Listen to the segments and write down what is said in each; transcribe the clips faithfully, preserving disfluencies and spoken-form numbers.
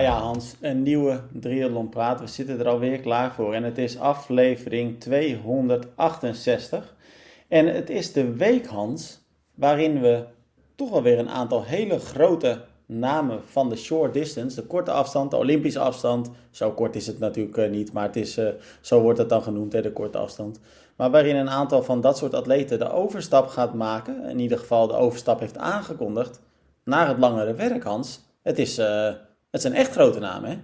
ja, Hans, een nieuwe Triathlon Praat. We zitten er alweer klaar voor en het is aflevering tweehonderdachtenzestig. En het is de week, Hans, waarin we toch alweer een aantal hele grote namen van de short distance, de korte afstand, de Olympische afstand. Zo kort is het natuurlijk uh, niet, maar het is, uh, zo wordt het dan genoemd, hè, de korte afstand. Maar waarin een aantal van dat soort atleten de overstap gaat maken, in ieder geval de overstap heeft aangekondigd, naar het langere werk, Hans. Het is, uh, het zijn echt grote namen, hè?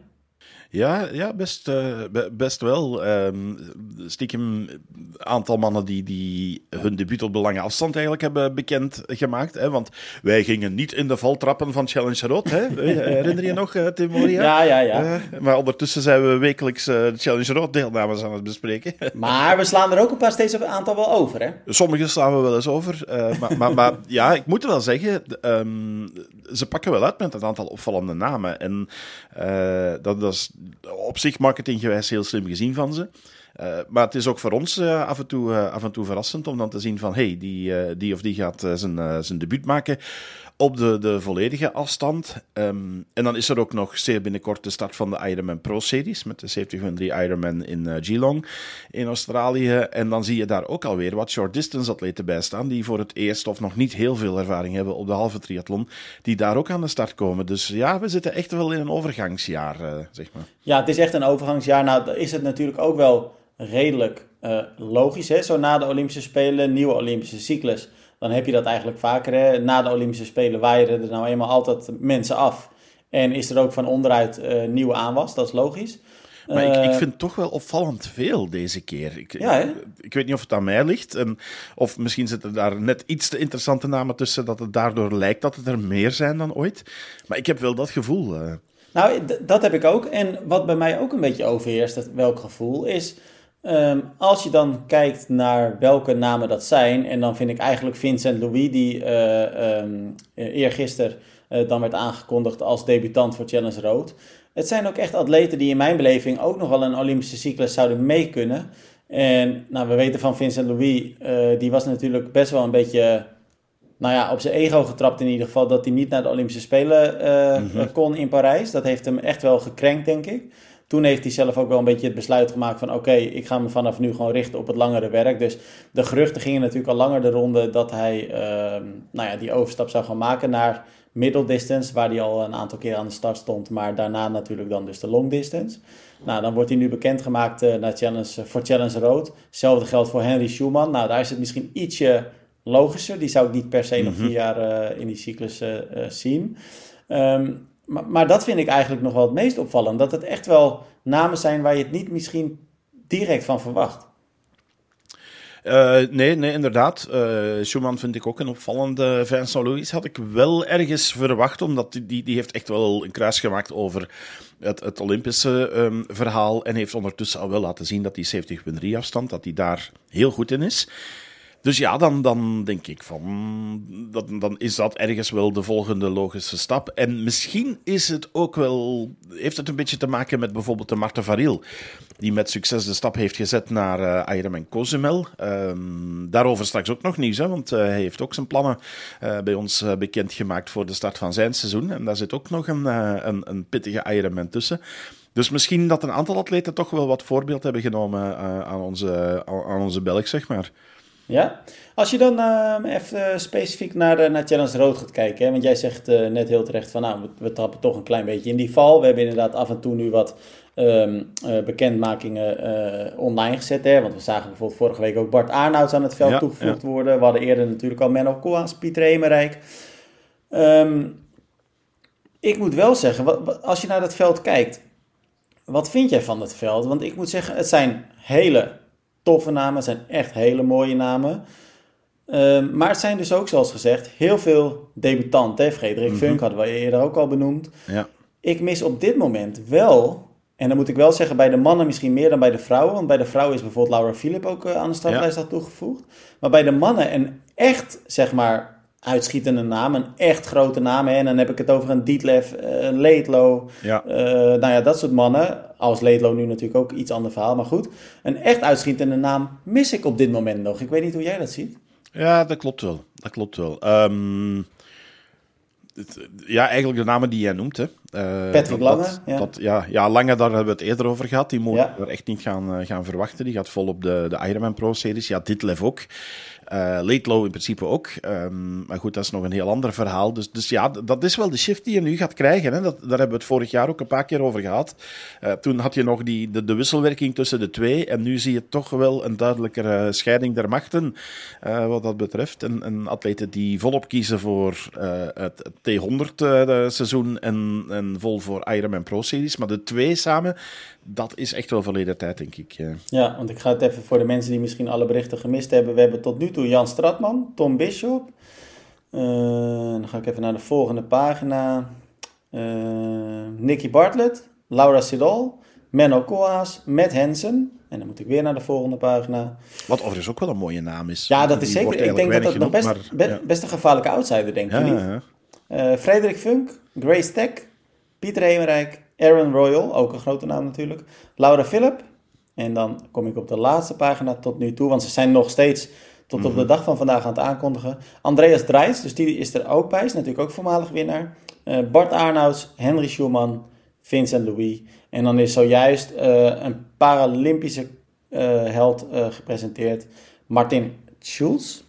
Ja, ja best, uh, best wel. Um, stiekem een aantal mannen die, die hun debuut op de lange afstand eigenlijk hebben bekendgemaakt. Hè? Want wij gingen niet in de valtrappen van Challenge Rood. Hè? Herinner je nog, uh, Tim Moria? Ja, ja, ja. Uh, maar ondertussen zijn we wekelijks uh, de Challenge Rood deelnames aan het bespreken. Maar we slaan er ook een paar steeds een aantal wel over, hè? Sommige slaan we wel eens over. Uh, maar, maar, maar ja, ik moet wel zeggen, um, ze pakken wel uit met een aantal opvallende namen. En uh, dat, dat is op zich marketinggewijs heel slim gezien van ze. Uh, maar het is ook voor ons uh, af, en toe, uh, af en toe verrassend om dan te zien van hey, die, uh, die of die gaat uh, zijn, uh, zijn debuut maken op de, de volledige afstand. Um, en dan is er ook nog zeer binnenkort de start van de Ironman Pro-series met de zeventig drie Ironman in uh, Geelong in Australië. En dan zie je daar ook alweer wat short-distance atleten bij staan die voor het eerst of nog niet heel veel ervaring hebben op de halve triathlon, die daar ook aan de start komen. Dus ja, we zitten echt wel in een overgangsjaar, uh, zeg maar. Ja, het is echt een overgangsjaar. Nou, is het natuurlijk ook wel redelijk uh, logisch, hè? Zo na de Olympische Spelen, nieuwe Olympische cyclus. Dan heb je dat eigenlijk vaker. Hè? Na de Olympische Spelen waaien er nou eenmaal altijd mensen af. En is er ook van onderuit uh, nieuwe aanwas. Dat is logisch. Maar uh, ik, ik vind toch wel opvallend veel deze keer. Ik, ja, ik, ik weet niet of het aan mij ligt. En, of misschien zitten daar net iets te interessante namen tussen dat het daardoor lijkt dat het er meer zijn dan ooit. Maar ik heb wel dat gevoel. Uh. Nou, d- dat heb ik ook. En wat bij mij ook een beetje overheerst, dat, welk gevoel, is Um, als je dan kijkt naar welke namen dat zijn, en dan vind ik eigenlijk Vincent Louis, die uh, um, eergisteren uh, dan werd aangekondigd als debutant voor Challenge Road. Het zijn ook echt atleten die in mijn beleving ook nog wel een Olympische cyclus zouden mee kunnen. En nou, we weten van Vincent Louis, uh, die was natuurlijk best wel een beetje, nou ja, op zijn ego getrapt in ieder geval, dat hij niet naar de Olympische Spelen uh, mm-hmm. kon in Parijs. Dat heeft hem echt wel gekrenkt, denk ik. Toen heeft hij zelf ook wel een beetje het besluit gemaakt van oké, okay, ik ga me vanaf nu gewoon richten op het langere werk. Dus de geruchten gingen natuurlijk al langer de ronde dat hij uh, nou ja, die overstap zou gaan maken naar middle distance, waar hij al een aantal keer aan de start stond, maar daarna natuurlijk dan dus de long distance. Nou, dan wordt hij nu bekendgemaakt uh, naar Challenge, voor Challenge Road. Hetzelfde geldt voor Henry Schumann. Nou, daar is het misschien ietsje logischer. Die zou ik niet per se mm-hmm. nog vier jaar uh, in die cyclus uh, uh, zien. Um, Maar, maar dat vind ik eigenlijk nog wel het meest opvallend. Dat het echt wel namen zijn waar je het niet misschien direct van verwacht. Uh, nee, nee, inderdaad. Uh, Schumann vind ik ook een opvallende. Vincent Louis had ik wel ergens verwacht, omdat die, die, die heeft echt wel een kruis gemaakt over het, het Olympische um, verhaal en heeft ondertussen al wel laten zien dat die zeventig drie afstand, dat die daar heel goed in is. Dus ja, dan, dan denk ik van, dat, dan is dat ergens wel de volgende logische stap. En misschien is het ook wel, heeft het een beetje te maken met bijvoorbeeld de Marta Varil, die met succes de stap heeft gezet naar uh, Ironman Cozumel. Um, daarover straks ook nog nieuws, hè, want uh, hij heeft ook zijn plannen uh, bij ons uh, bekendgemaakt voor de start van zijn seizoen. En daar zit ook nog een, uh, een, een pittige Ironman tussen. Dus misschien dat een aantal atleten toch wel wat voorbeeld hebben genomen uh, aan, onze, aan onze Belg, zeg maar. Ja, als je dan uh, even specifiek naar, de, naar Challenge Road gaat kijken, hè? Want jij zegt uh, net heel terecht van nou, we, we trappen toch een klein beetje in die val. We hebben inderdaad af en toe nu wat um, uh, bekendmakingen uh, online gezet, hè? Want we zagen bijvoorbeeld vorige week ook Bart Aernouts aan het veld ja, toegevoegd ja. worden. We hadden eerder natuurlijk al Menno Koolhaas, Pieter Hemerijk. Um, ik moet wel zeggen, wat, wat, als je naar dat veld kijkt, wat vind jij van het veld? Want ik moet zeggen, het zijn hele toffe namen, het zijn echt hele mooie namen. Uh, maar het zijn dus ook, zoals gezegd, heel veel debutanten. Hè? Frederik mm-hmm. Funk hadden we eerder ook al benoemd. Ja. Ik mis op dit moment wel, en dan moet ik wel zeggen bij de mannen misschien meer dan bij de vrouwen, want bij de vrouwen is bijvoorbeeld Laura Philipp ook uh, aan de startlijst ja. toegevoegd. Maar bij de mannen een echt, zeg maar, uitschietende naam, een echt grote naam. Hè? En dan heb ik het over een Dietlef, een uh, Leedlo. Ja. Uh, nou ja, dat soort mannen. Als Leedlo nu natuurlijk ook iets ander verhaal. Maar goed, een echt uitschietende naam mis ik op dit moment nog. Ik weet niet hoe jij dat ziet. Ja, dat klopt wel. Dat klopt wel. Um, ja, eigenlijk de namen die jij noemt. Hè. Uh, Patrick dat, Lange. Dat, ja. Dat, ja, ja, Lange, daar hebben we het eerder over gehad. Die mogen ja. we er echt niet gaan, uh, gaan verwachten. Die gaat vol op de, de Ironman Pro-series. Ja, Ditlev ook. Uh, Laidlaw in principe ook. Um, maar goed, dat is nog een heel ander verhaal. Dus, dus ja, dat is wel de shift die je nu gaat krijgen. Hè. Dat, daar hebben we het vorig jaar ook een paar keer over gehad. Uh, toen had je nog die, de, de wisselwerking tussen de twee. En nu zie je toch wel een duidelijkere scheiding der machten. Uh, wat dat betreft. En, en atleten die volop kiezen voor uh, het, het T honderd uh, seizoen en, en vol voor Ironman Pro-series. Maar de twee samen, dat is echt wel verleden tijd, denk ik. Ja. ja, want ik ga het even voor de mensen die misschien alle berichten gemist hebben. We hebben tot nu toe Jan Stratman, Tom Bishop. Uh, dan ga ik even naar de volgende pagina. Uh, Nicky Bartlett, Laura Sidol, Menno Koolhaas, Matt Hansen. En dan moet ik weer naar de volgende pagina. Wat overigens ook wel een mooie naam is. Ja, dat is Die zeker. Ik denk dat dat nog best, maar, be, ja. best een gevaarlijke outsider, denk je ja, niet? Ja. Uh, Frederik Funk, Grace Tech, Pieter Hemerijk, Aaron Royal, ook een grote naam natuurlijk. Laura Philip. En dan kom ik op de laatste pagina tot nu toe, want ze zijn nog steeds tot op de dag van vandaag aan het aankondigen. Andreas Dreis, dus die is er ook bij, is natuurlijk ook voormalig winnaar. Uh, Bart Aernouts, Henry Schumann, Vincent Louis. En dan is zojuist uh, een Paralympische uh, held uh, gepresenteerd, Martin Schulz.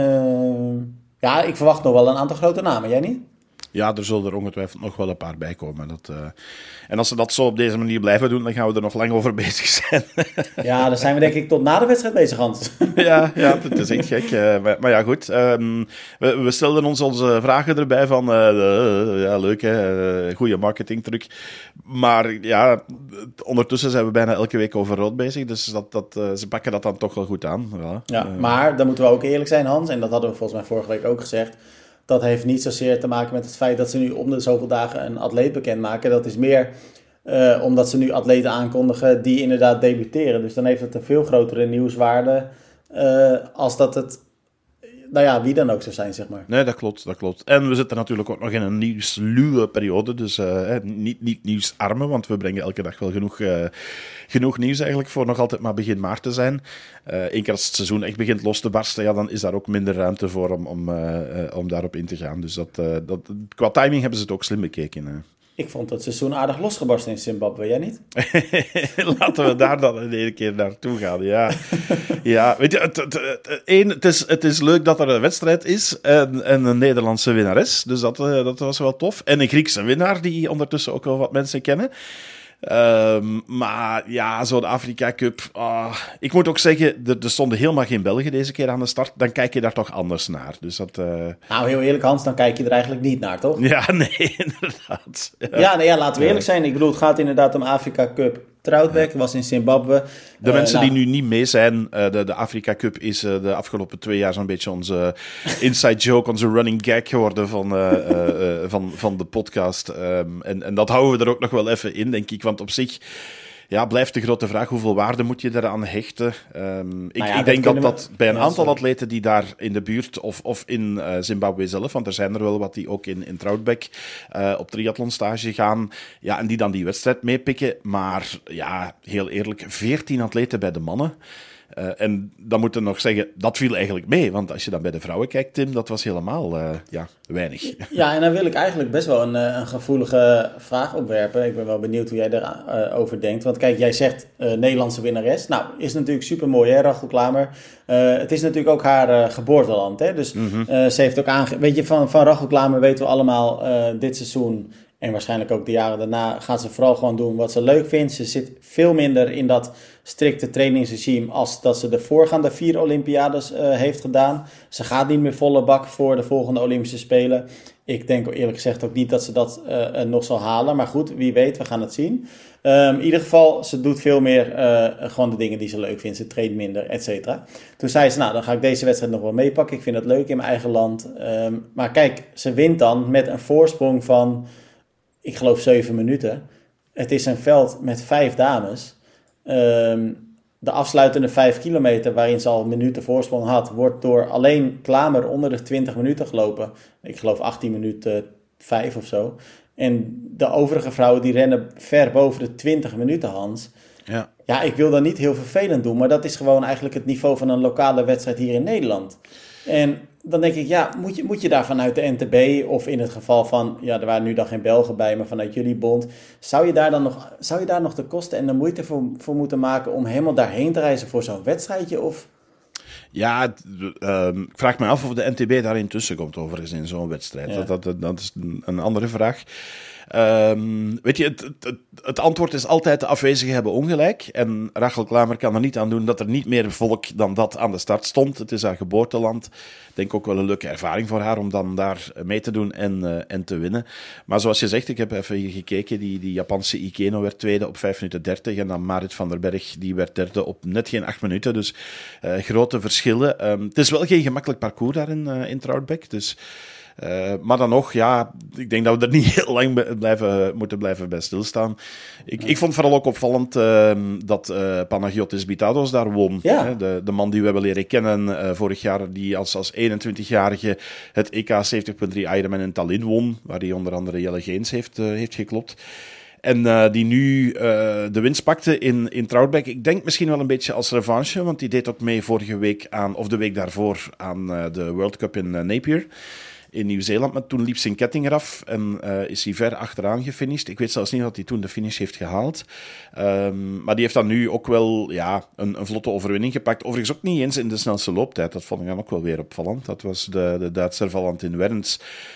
Uh, ja, ik verwacht nog wel een aantal grote namen, jij niet? Ja, er zullen er ongetwijfeld nog wel een paar bij komen. Dat, uh... En als ze dat zo op deze manier blijven doen, dan gaan we er nog lang over bezig zijn. Ja, dan zijn we denk ik tot na de wedstrijd bezig, Hans. ja, ja, dat is echt gek. Uh, maar, maar ja, goed. Um, we, we stelden ons onze vragen erbij van... Uh, uh, ja, leuk, hè. Uh, goede marketingtruc. Maar ja, ondertussen zijn we bijna elke week over rood bezig. Dus dat, dat, uh, ze pakken dat dan toch wel goed aan. Ja, ja uh, maar dan moeten we ook eerlijk zijn, Hans. En dat hadden we volgens mij vorige week ook gezegd. Dat heeft niet zozeer te maken met het feit dat ze nu om de zoveel dagen een atleet bekendmaken. Dat is meer uh, omdat ze nu atleten aankondigen die inderdaad debuteren. Dus dan heeft het een veel grotere nieuwswaarde uh, als dat het, nou ja, wie dan ook zou zijn, zeg maar. Nee, dat klopt, dat klopt. En we zitten natuurlijk ook nog in een nieuwsluwe periode. Dus uh, niet, niet nieuwsarme, want we brengen elke dag wel genoeg, uh, genoeg nieuws eigenlijk voor nog altijd maar begin maart te zijn. Uh, Eén keer als het seizoen echt begint los te barsten, ja, dan is daar ook minder ruimte voor om, om, uh, uh, om daarop in te gaan. Dus dat, uh, dat, qua timing hebben ze het ook slim bekeken. Uh. Ik vond het seizoen aardig losgebarsten in Zimbabwe, jij niet? Laten we daar dan een ene keer naartoe gaan, ja. ja weet je, het, het, het, één, het, is, het is leuk dat er een wedstrijd is en, en een Nederlandse winnares, dus dat, uh, dat was wel tof. En een Griekse winnaar, die ondertussen ook wel wat mensen kennen. Um, maar ja, zo'n Afrika Cup. Oh, ik moet ook zeggen, er, er stonden helemaal geen Belgen deze keer aan de start. Dan kijk je daar toch anders naar. Dus dat, uh... Nou, heel eerlijk, Hans, dan kijk je er eigenlijk niet naar, toch? Ja, nee, inderdaad. Ja, ja, nee, ja laten we eerlijk zijn. Ik bedoel, het gaat inderdaad om Afrika Cup Troutbeck. Dat was in Zimbabwe. De uh, mensen nou... die nu niet mee zijn, uh, de, de Afrika Cup is uh, de afgelopen twee jaar zo'n beetje onze inside joke, onze running gag geworden van, uh, uh, uh, van, van de podcast. Um, en, en dat houden we er ook nog wel even in, denk ik. Want op zich ja, blijft de grote vraag, hoeveel waarde moet je eraan hechten? Um, ik, nou ja, ik denk dat dat bij een ja, aantal sorry. atleten die daar in de buurt, of, of in uh, Zimbabwe zelf, want er zijn er wel wat die ook in, in Troutbeck uh, op triathlonstage gaan, ja, en die dan die wedstrijd meepikken. Maar ja, heel eerlijk, veertien atleten bij de mannen. Uh, en dan moeten we nog zeggen, dat viel eigenlijk mee. Want als je dan bij de vrouwen kijkt, Tim, dat was helemaal uh, ja, weinig. Ja, en dan wil ik eigenlijk best wel een, een gevoelige vraag opwerpen. Ik ben wel benieuwd hoe jij daarover uh, denkt. Want kijk, jij zegt uh, Nederlandse winnares. Nou, is natuurlijk super mooi, hè, Rachel Klamer. Uh, het is natuurlijk ook haar uh, geboorteland, hè. Dus mm-hmm. uh, ze heeft ook aange... Weet je, van, van Rachel Klamer weten we allemaal uh, dit seizoen... En waarschijnlijk ook de jaren daarna gaat ze vooral gewoon doen wat ze leuk vindt. Ze zit veel minder in dat strikte trainingsregime als dat ze de voorgaande vier Olympiades uh, heeft gedaan. Ze gaat niet meer volle bak voor de volgende Olympische Spelen. Ik denk eerlijk gezegd ook niet dat ze dat uh, uh, nog zal halen. Maar goed, wie weet, we gaan het zien. Um, in ieder geval, ze doet veel meer uh, gewoon de dingen die ze leuk vindt. Ze traint minder, et cetera. Toen zei ze, nou, dan ga ik deze wedstrijd nog wel meepakken. Ik vind het leuk in mijn eigen land. Um, maar kijk, ze wint dan met een voorsprong van... Ik geloof zeven minuten. Het is een veld met vijf dames. Um, de afsluitende vijf kilometer, waarin ze al minuten voorsprong had, wordt door alleen Klamer onder de twintig minuten gelopen. Ik geloof achttien minuten vijf of zo. En de overige vrouwen die rennen ver boven de twintig minuten, Hans. Ja. Ja, ik wil dat niet heel vervelend doen, maar dat is gewoon eigenlijk het niveau van een lokale wedstrijd hier in Nederland. En dan denk ik, ja, moet je, moet je daar vanuit de N T B of in het geval van, ja, er waren nu dan geen Belgen bij, maar vanuit jullie bond, zou je daar dan nog, zou je daar nog de kosten en de moeite voor, voor moeten maken om helemaal daarheen te reizen voor zo'n wedstrijdje? Of... Ja, uh, ik vraag me af of de N T B daar intussen komt overigens in zo'n wedstrijd. Ja. Dat, dat, dat is een andere vraag. Um, weet je, het, het, het antwoord is altijd de afwezigen hebben ongelijk. En Rachel Klamer kan er niet aan doen dat er niet meer volk dan dat aan de start stond. Het is haar geboorteland. Ik denk ook wel een leuke ervaring voor haar om dan daar mee te doen en, uh, en te winnen. Maar zoals je zegt, ik heb even hier gekeken. Die, die Japanse Ikeno werd tweede op vijf minuten dertig. En dan Marit van der Berg, die werd derde op net geen acht minuten. Dus uh, grote verschillen. Um, het is wel geen gemakkelijk parcours daar in, uh, in Troutbeek. Dus... Uh, maar dan nog, ja, ik denk dat we er niet heel lang blijven, moeten blijven bij stilstaan. Ik, ik vond vooral ook opvallend uh, dat uh, Panagiotis Bitados daar won. Ja. Hè? De, de man die we hebben leren kennen uh, vorig jaar, die als, als eenentwintigjarige het E K zeventig punt drie Ironman in Tallinn won, waar hij onder andere Jelle Geens heeft, uh, heeft geklopt. En uh, die nu uh, de winst pakte in, in Troutbeek. Ik denk misschien wel een beetje als revanche, want die deed ook mee vorige week aan, of de week daarvoor, aan uh, de World Cup in uh, Napier. In Nieuw-Zeeland, maar toen liep zijn ketting eraf en uh, is hij ver achteraan gefinished. Ik weet zelfs niet dat hij toen de finish heeft gehaald. Um, maar die heeft dan nu ook wel ja, een, een vlotte overwinning gepakt. Overigens ook niet eens in de snelste looptijd. Dat vond ik dan ook wel weer opvallend. Dat was de, de Duitser Valentin Werns.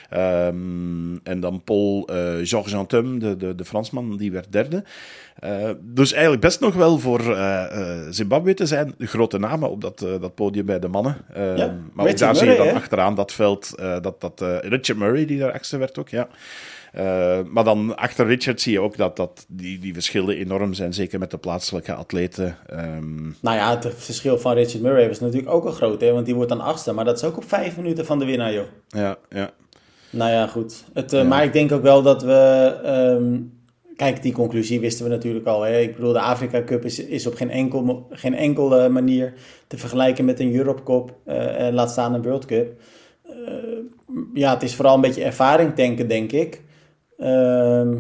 Um, en dan Paul uh, Georges Antum, de, de, de Fransman, die werd derde. Uh, dus eigenlijk best nog wel voor uh, uh, Zimbabwe te zijn. De grote namen op dat, uh, dat podium bij de mannen. Uh, ja, maar ook daar Murray, zie je dan hè? achteraan dat veld, uh, dat, dat uh, Richard Murray, die daar achtste werd ook, ja. Uh, maar dan achter Richard zie je ook dat, dat die, die verschillen enorm zijn, zeker met de plaatselijke atleten. Um... Nou ja, het verschil van Richard Murray was natuurlijk ook al groot, hè? Want die wordt dan achtste, maar dat is ook op vijf minuten van de winnaar, joh. Ja, ja. Nou ja, goed. Het, uh, ja. Maar ik denk ook wel dat we... Um, kijk, die conclusie wisten we natuurlijk al. Hè? Ik bedoel, de Afrika Cup is, is op geen, enkel, geen enkele manier te vergelijken met een Europe Cup. Uh, en laat staan een World Cup. Uh, ja, het is vooral een beetje ervaring tanken, denk ik. Um,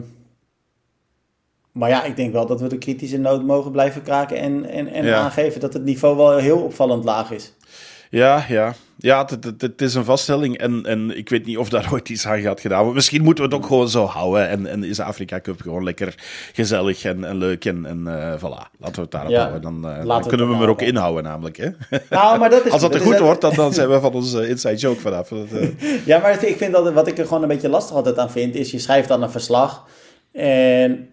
maar ja, ik denk wel dat we de kritische noot mogen blijven kraken en, en, en ja. aangeven dat het niveau wel heel opvallend laag is. Ja, ja. Ja, het, het, het is een vaststelling en, en ik weet niet of daar ooit iets aan gaat gedaan worden. Misschien moeten we het ook gewoon zo houden en, en is de Afrika Cup gewoon lekker gezellig en, en leuk en, en uh, voilà. Laten we het daarop ja, houden. Dan, uh, dan kunnen we hem er ook inhouden namelijk. Hè? Nou, maar dat is, als dat, dat er goed is, wordt, dan, dan zijn we van onze inside joke vanaf. Dat, uh... Ja, maar ik vind dat wat ik er gewoon een beetje lastig altijd aan vind, is je schrijft dan een verslag en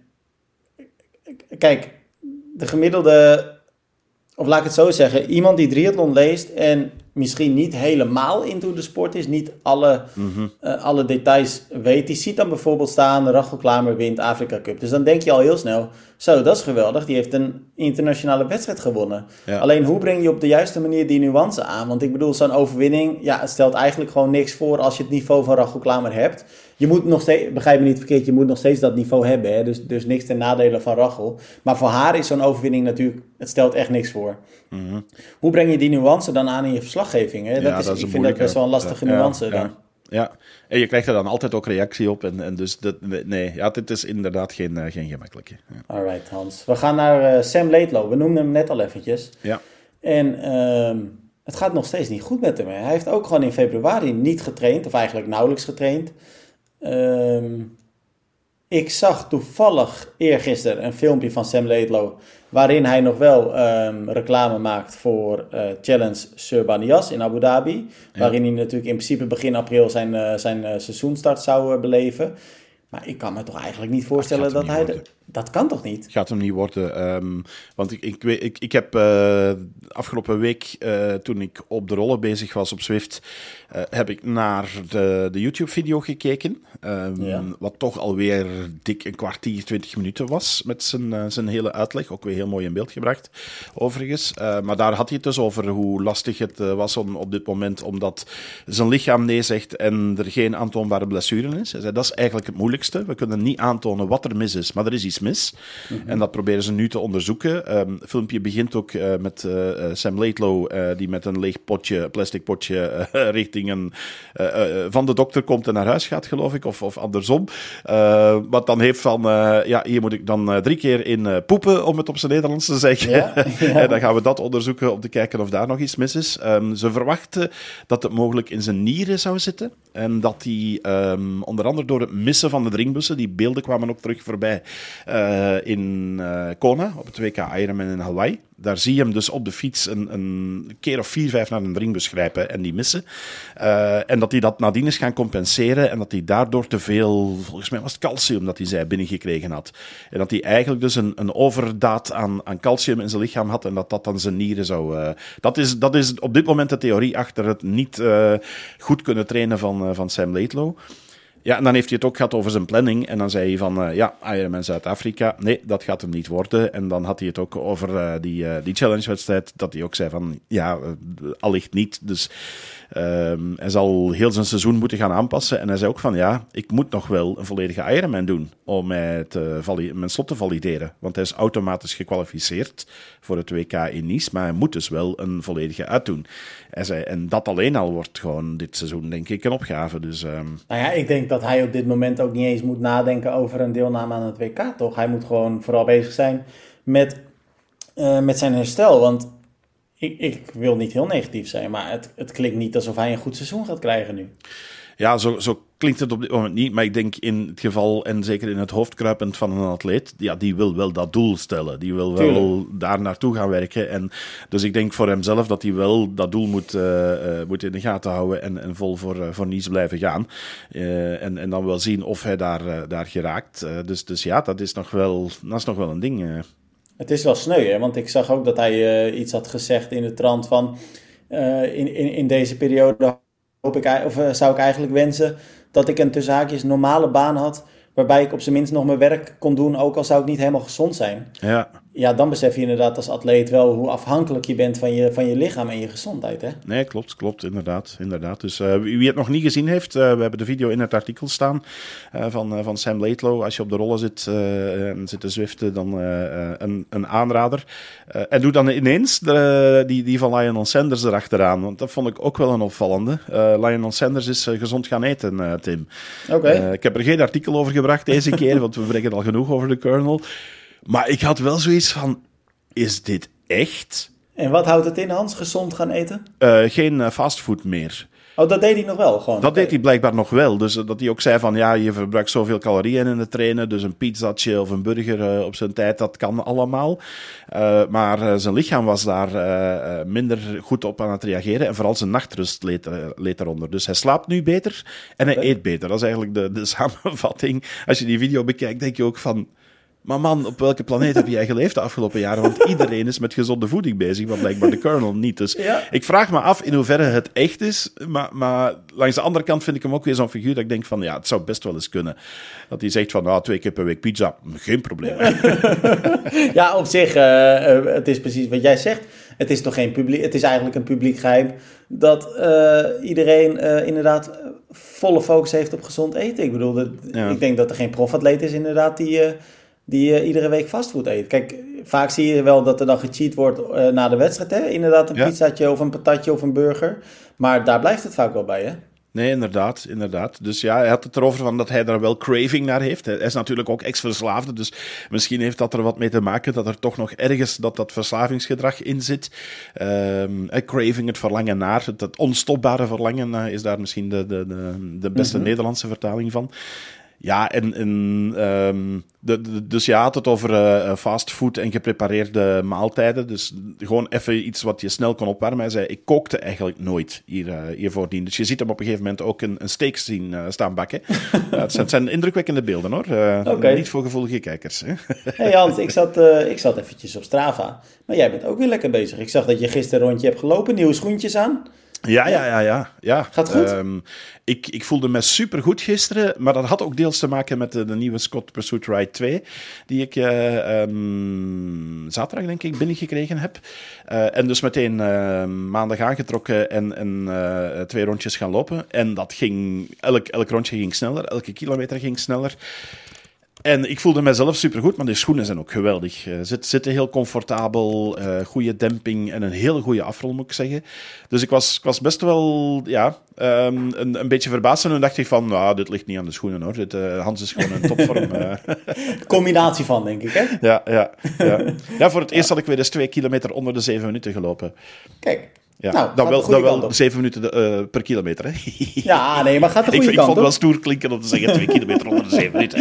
kijk, de gemiddelde... Of laat ik het zo zeggen, iemand die triathlon leest en misschien niet helemaal into de sport is, niet alle, mm-hmm. uh, alle details weet, die ziet dan bijvoorbeeld staan, Rachel Klamer wint Afrika Cup. Dus dan denk je al heel snel, zo, dat is geweldig, die heeft een internationale wedstrijd gewonnen. Ja. Alleen, hoe breng je op de juiste manier die nuance aan? Want ik bedoel, zo'n overwinning, ja, het stelt eigenlijk gewoon niks voor als je het niveau van Rachel Klamer hebt. Je moet nog steeds, begrijp me niet verkeerd, je moet nog steeds dat niveau hebben, hè? Dus, dus niks ten nadele van Rachel. Maar voor haar is zo'n overwinning natuurlijk, het stelt echt niks voor. Mm-hmm. Hoe breng je die nuance dan aan in je verslaggeving? Hè? Dat ja, is, dat is ik vind dat best wel een lastige ja, nuance ja, dan. Ja. Ja, en je krijgt er dan altijd ook reactie op. En, en dus, dat, nee, ja, dit is inderdaad geen, uh, geen gemakkelijke. Ja. Alright, Hans. We gaan naar uh, Sam Laidlow. We noemden hem net al eventjes. Ja. En um, het gaat nog steeds niet goed met hem. Hè? Hij heeft ook gewoon in februari niet getraind, of eigenlijk nauwelijks getraind. Um, ik zag toevallig eergisteren een filmpje van Sam Laidlow, waarin hij nog wel um, reclame maakt voor uh, Challenge Sir Banias in Abu Dhabi. Ja. Waarin hij natuurlijk in principe begin april zijn, uh, zijn uh, seizoenstart zou uh, beleven. Maar ik kan me toch eigenlijk niet voorstellen dat, dat hij... De, dat kan toch niet? Gaat hem niet worden. Um, want ik, ik, ik, ik heb uh, afgelopen week, uh, toen ik op de rollen bezig was op Zwift, uh, heb ik naar de, de YouTube-video gekeken. Um, ja. Wat toch alweer dik een kwartier, twintig minuten was met zijn, uh, zijn hele uitleg. Ook weer heel mooi in beeld gebracht, overigens. Uh, maar daar had hij het dus over hoe lastig het uh, was om, op dit moment, omdat zijn lichaam nee zegt en er geen aantoonbare blessure is. Hij zei, dat is eigenlijk het moeilijkste. We kunnen niet aantonen wat er mis is, maar er is iets precies mis? Mm-hmm. En dat proberen ze nu te onderzoeken. Um, het filmpje begint ook uh, met uh, Sam Laidlaw, uh, die met een leeg potje, plastic potje, uh, richting een, uh, uh, van de dokter komt en naar huis gaat, geloof ik, of, of andersom. Uh, wat dan heeft van, uh, ja, hier moet ik dan uh, drie keer in uh, poepen, om het op zijn Nederlands te zeggen. Ja, ja. En dan gaan we dat onderzoeken om te kijken of daar nog iets mis is. Um, ze verwachten dat het mogelijk in zijn nieren zou zitten. En dat hij um, onder andere door het missen van de drinkbussen, die beelden kwamen ook terug voorbij uh, in uh, Kona, op het W K Ironman in Hawaii. Daar zie je hem dus op de fiets een, een keer of vier, vijf naar een drinkbus grijpen en die missen. Uh, en dat hij dat nadien is gaan compenseren en dat hij daardoor te veel, volgens mij was het calcium dat hij zei, binnengekregen had. En dat hij eigenlijk dus een, een overdaad aan, aan calcium in zijn lichaam had en dat dat dan zijn nieren zou... Uh, dat, is, dat is op dit moment de theorie achter het niet uh, goed kunnen trainen van, uh, van Sam Laidlaw. Ja, en dan heeft hij het ook gehad over zijn planning. En dan zei hij van, uh, ja, Ironman Zuid-Afrika, nee, dat gaat hem niet worden. En dan had hij het ook over uh, die, uh, die challenge-wedstrijd, dat hij ook zei van, ja, uh, allicht niet. Dus uh, hij zal heel zijn seizoen moeten gaan aanpassen. En hij zei ook van, ja, ik moet nog wel een volledige Ironman doen om mij te vali- mijn slot te valideren. Want hij is automatisch gekwalificeerd voor het W K in Nice, maar hij moet dus wel een volledige uitdoen. Hij zei, en dat alleen al wordt gewoon dit seizoen, denk ik, een opgave. Dus, um... Nou ja, ik denk dat hij op dit moment ook niet eens moet nadenken over een deelname aan het W K, toch? Hij moet gewoon vooral bezig zijn met, uh, met zijn herstel. Want ik, ik wil niet heel negatief zijn, maar het, het klinkt niet alsof hij een goed seizoen gaat krijgen nu. Ja, zo, zo klinkt het op dit moment niet. Maar ik denk in het geval, en zeker in het hoofd kruipend van een atleet, ja, die wil wel dat doel stellen. Die wil wel Tuurlijk. daar naartoe gaan werken. En dus ik denk voor hemzelf dat hij wel dat doel moet, uh, uh, moet in de gaten houden en, en vol voor, uh, voor Nice blijven gaan. Uh, en, en dan wel zien of hij daar, uh, daar geraakt. Uh, dus, dus ja, dat is nog wel, dat is nog wel een ding. Uh. Het is wel sneu, hè? Want ik zag ook dat hij uh, iets had gezegd in de trant van uh, in, in, in deze periode hoop ik, of, uh, zou ik eigenlijk wensen dat ik een tussen haakjes normale baan had, waarbij ik op zijn minst nog mijn werk kon doen, ook al zou ik niet helemaal gezond zijn. Ja. Ja, dan besef je inderdaad als atleet wel hoe afhankelijk je bent van je, van je lichaam en je gezondheid, hè? Nee, klopt, klopt, inderdaad. inderdaad. Dus uh, wie het nog niet gezien heeft, uh, we hebben de video in het artikel staan uh, van, uh, van Sam Laidlaw. Als je op de rollen zit uh, en zit te zwiften, dan uh, een, een aanrader. Uh, en doe dan ineens de, die, die van Lionel Sanders erachteraan, want dat vond ik ook wel een opvallende. Uh, Lionel Sanders is uh, gezond gaan eten, uh, Tim. Oké. Okay. Uh, ik heb er geen artikel over gebracht deze keer, want we brengen al genoeg over de Colonel. Maar ik had wel zoiets van, is dit echt? En wat houdt het in, Hans? Gezond gaan eten? Uh, geen uh, fastfood meer. Oh, dat deed hij nog wel gewoon? Dat okay. deed hij blijkbaar nog wel. Dus uh, dat hij ook zei van, ja, je verbruikt zoveel calorieën in het trainen, dus een pizzatje of een burger uh, op zijn tijd, dat kan allemaal. Uh, maar uh, zijn lichaam was daar uh, minder goed op aan het reageren en vooral zijn nachtrust leed, uh, leed eronder. Dus hij slaapt nu beter en hij okay. eet beter. Dat is eigenlijk de, de samenvatting. Als je die video bekijkt, denk je ook van, maar man, op welke planeet heb jij geleefd de afgelopen jaren? Want iedereen is met gezonde voeding bezig, maar blijkbaar de Colonel niet. Dus ja. Ik vraag me af in hoeverre het echt is. Maar, maar langs de andere kant vind ik hem ook weer zo'n figuur dat ik denk van, ja, het zou best wel eens kunnen. Dat hij zegt van, nou, twee keer per week pizza, geen probleem. Ja, op zich, uh, het is precies wat jij zegt. Het is toch geen publiek, het is eigenlijk een publiek geheim dat uh, iedereen uh, inderdaad volle focus heeft op gezond eten. Ik bedoel, dat, ja. ik denk dat er geen profatleet is inderdaad die... Uh, die uh, iedere week fastfood eet. Kijk, vaak zie je wel dat er dan gecheat wordt uh, na de wedstrijd. Hè? Inderdaad, een ja. pizzatje of een patatje of een burger. Maar daar blijft het vaak wel bij, hè? Nee, inderdaad, inderdaad. Dus ja, hij had het erover van dat hij daar wel craving naar heeft. Hij is natuurlijk ook ex-verslaafde, dus misschien heeft dat er wat mee te maken dat er toch nog ergens dat, dat verslavingsgedrag in zit. Um, craving, het verlangen naar, het, het onstopbare verlangen uh, is daar misschien de, de, de, de beste mm-hmm. Nederlandse vertaling van. Ja, en, en um, de, de, dus je had het over uh, fastfood en geprepareerde maaltijden. Dus gewoon even iets wat je snel kon opwarmen. Hij zei, ik kookte eigenlijk nooit hier, uh, hier voordien. Dus je ziet hem op een gegeven moment ook een, een steak zien uh, staan bakken. uh, het, zijn, het zijn indrukwekkende beelden, hoor. Uh, okay. Niet voor gevoelige kijkers. Hè? Hey Hans, ik zat, uh, ik zat eventjes op Strava. Maar jij bent ook weer lekker bezig. Ik zag dat je gisteren een rondje hebt gelopen. Nieuwe schoentjes aan. Ja, ja, ja, ja, ja. Gaat goed? Um, ik, ik voelde me supergoed gisteren, maar dat had ook deels te maken met de, de nieuwe Scott Pursuit Ride twee, die ik uh, um, zaterdag, denk ik, binnengekregen heb. Uh, en dus meteen uh, maandag aangetrokken en, en uh, twee rondjes gaan lopen. En dat ging, elk, elk rondje ging sneller, elke kilometer ging sneller. En ik voelde mezelf supergoed, maar die schoenen zijn ook geweldig. Uh, zit, zitten heel comfortabel, uh, goede demping en een hele goede afrol, moet ik zeggen. Dus ik was, ik was best wel ja, um, een, een beetje verbaasd. En toen dacht ik van, nou, dit ligt niet aan de schoenen, hoor. Dit, uh, Hans is gewoon een topvorm. Uh. Combinatie van, denk ik, hè? Ja, ja, ja. ja voor het eerst had ik weer eens twee kilometer onder de zeven minuten gelopen. Kijk. Ja, nou, dan wel, dan wel zeven minuten uh, per kilometer. Hè? Ja, nee, maar gaat de goede ik, kant Ik vond het op. wel stoer klinken om te zeggen twee kilometer onder de zeven minuten.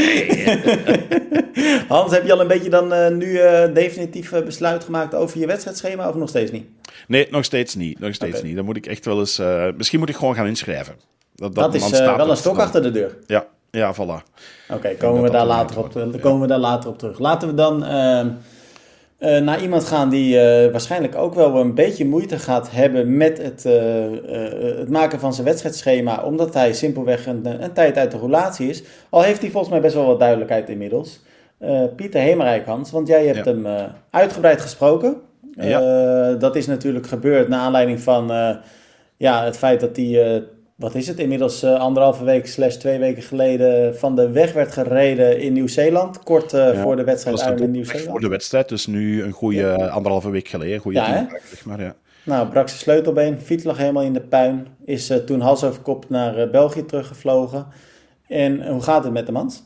Hans, heb je al een beetje dan uh, nu uh, definitief uh, besluit gemaakt over je wedstrijdschema of nog steeds niet? Nee, nog steeds niet. Nog steeds okay. niet. Dan moet ik echt wel eens... Uh, misschien moet ik gewoon gaan inschrijven. Dat, dat, dat is uh, wel een stok dan achter de deur. Ja, ja, voilà. Oké, okay, komen, we daar later op, ja. komen we daar later op terug. Laten we dan... Uh, Uh, naar iemand gaan die uh, waarschijnlijk ook wel een beetje moeite gaat hebben met het, uh, uh, het maken van zijn wedstrijdschema, omdat hij simpelweg een, een tijd uit de roulatie is. Al heeft hij volgens mij best wel wat duidelijkheid inmiddels. Uh, Pieter Hemerijk, Hans, want jij hebt ja. hem uh, uitgebreid gesproken. Ja. Uh, dat is natuurlijk gebeurd naar aanleiding van uh, ja, het feit dat hij... Uh, wat is het, inmiddels uh, anderhalve week slash twee weken geleden van de weg werd gereden in Nieuw-Zeeland. Kort uh, ja, voor de wedstrijd uit in Nieuw-Zeeland. Voor de wedstrijd, dus nu een goede ja. anderhalve week geleden. Goede ja, tien, zeg maar, ja. Nou, brak zijn sleutelbeen, fiets lag helemaal in de puin. Is uh, toen hals over kop naar uh, België teruggevlogen. En uh, hoe gaat het met de Mans?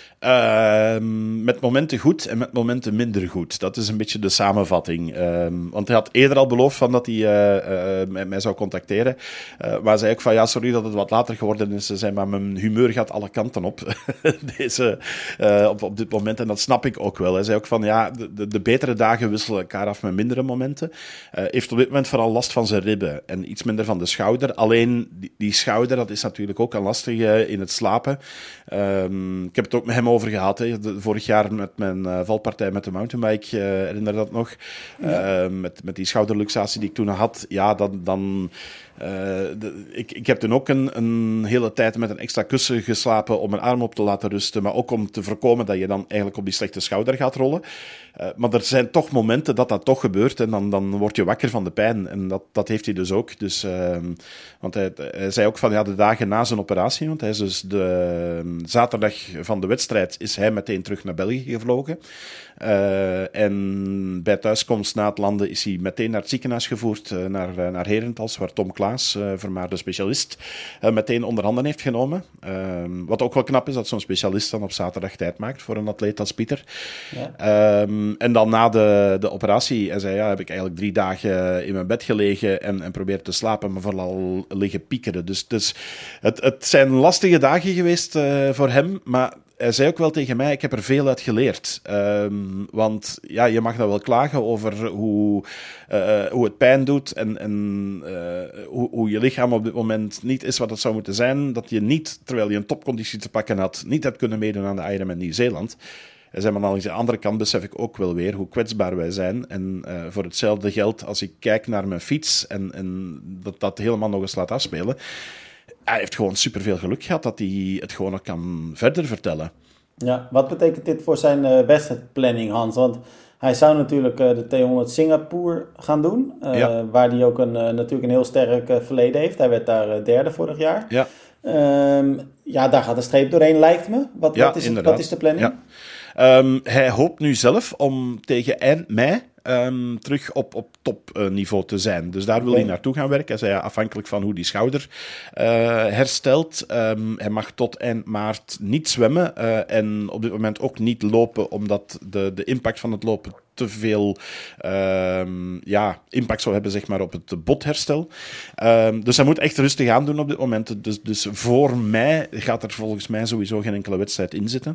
Uh, met momenten goed en met momenten minder goed. Dat is een beetje de samenvatting. Uh, want hij had eerder al beloofd van dat hij uh, uh, mij, mij zou contacteren. Uh, maar zei ook van ja, sorry dat het wat later geworden is. Zei, maar mijn humeur gaat alle kanten op. Deze, uh, op, op dit moment. En dat snap ik ook wel. Hij zei ook van ja, de, de betere dagen wisselen elkaar af met mindere momenten. Uh, heeft op dit moment vooral last van zijn ribben en iets minder van de schouder. Alleen die, die schouder, dat is natuurlijk ook een lastige in het slapen. Uh, ik heb het ook met hem over gehad. Hè. De, vorig jaar met mijn uh, valpartij met de mountainbike, uh, herinner dat nog? Ja. Uh, met, met die schouderluxatie die ik toen had. Ja, dan... dan uh, de, ik, ik heb toen ook een, een hele tijd met een extra kussen geslapen om mijn arm op te laten rusten, maar ook om te voorkomen dat je dan eigenlijk op die slechte schouder gaat rollen. Uh, maar er zijn toch momenten dat dat toch gebeurt en dan, dan word je wakker van de pijn. En dat, dat heeft hij dus ook. Dus, uh, want hij, hij zei ook van ja, de dagen na zijn operatie, want hij is dus de uh, zaterdag van de wedstrijd is hij meteen terug naar België gevlogen. Uh, en bij thuiskomst na het landen is hij meteen naar het ziekenhuis gevoerd, uh, naar, uh, naar Herentals, waar Tom Klaas, uh, vermaarde specialist, uh, meteen onder handen heeft genomen. Uh, wat ook wel knap is, dat zo'n specialist dan op zaterdag tijd maakt voor een atleet als Pieter. Ja. Um, en dan na de, de operatie, hij zei, ja, heb ik eigenlijk drie dagen in mijn bed gelegen en, en probeerd te slapen, maar vooral liggen piekeren. Dus, dus het, het zijn lastige dagen geweest uh, voor hem, maar hij zei ook wel tegen mij, ik heb er veel uit geleerd. Um, want ja, je mag dan wel klagen over hoe, uh, hoe het pijn doet en, en uh, hoe, hoe je lichaam op dit moment niet is wat het zou moeten zijn. Dat je niet, terwijl je een topconditie te pakken had, niet hebt kunnen meedoen aan de Ironman Nieuw-Zeeland. Hij zei, maar aan de andere kant besef ik ook wel weer hoe kwetsbaar wij zijn. En uh, voor hetzelfde geld, als ik kijk naar mijn fiets en, en dat dat helemaal nog eens laat afspelen, hij heeft gewoon superveel geluk gehad dat hij het gewoon nog kan verder vertellen. Ja, wat betekent dit voor zijn uh, wedstrijdplanning, Hans? Want hij zou natuurlijk uh, de tweehonderd Singapore gaan doen, uh, ja. waar hij ook een, uh, natuurlijk een heel sterk uh, verleden heeft. Hij werd daar uh, derde vorig jaar. Ja. Um, ja, daar gaat de streep doorheen, lijkt me. Wat, ja, wat, is, het, wat is de planning? Ja. Um, hij hoopt nu zelf om tegen eind mei Um, terug op, op topniveau uh, te zijn. Dus daar wil okay. hij naartoe gaan werken. Hij zei, ja, afhankelijk van hoe die schouder uh, herstelt. Um, hij mag tot eind maart niet zwemmen uh, en op dit moment ook niet lopen, omdat de, de impact van het lopen te veel um, ja, impact zou hebben, zeg maar, op het botherstel. Um, dus hij moet echt rustig aan doen op dit moment. Dus, dus voor mei gaat er volgens mij sowieso geen enkele wedstrijd in zitten.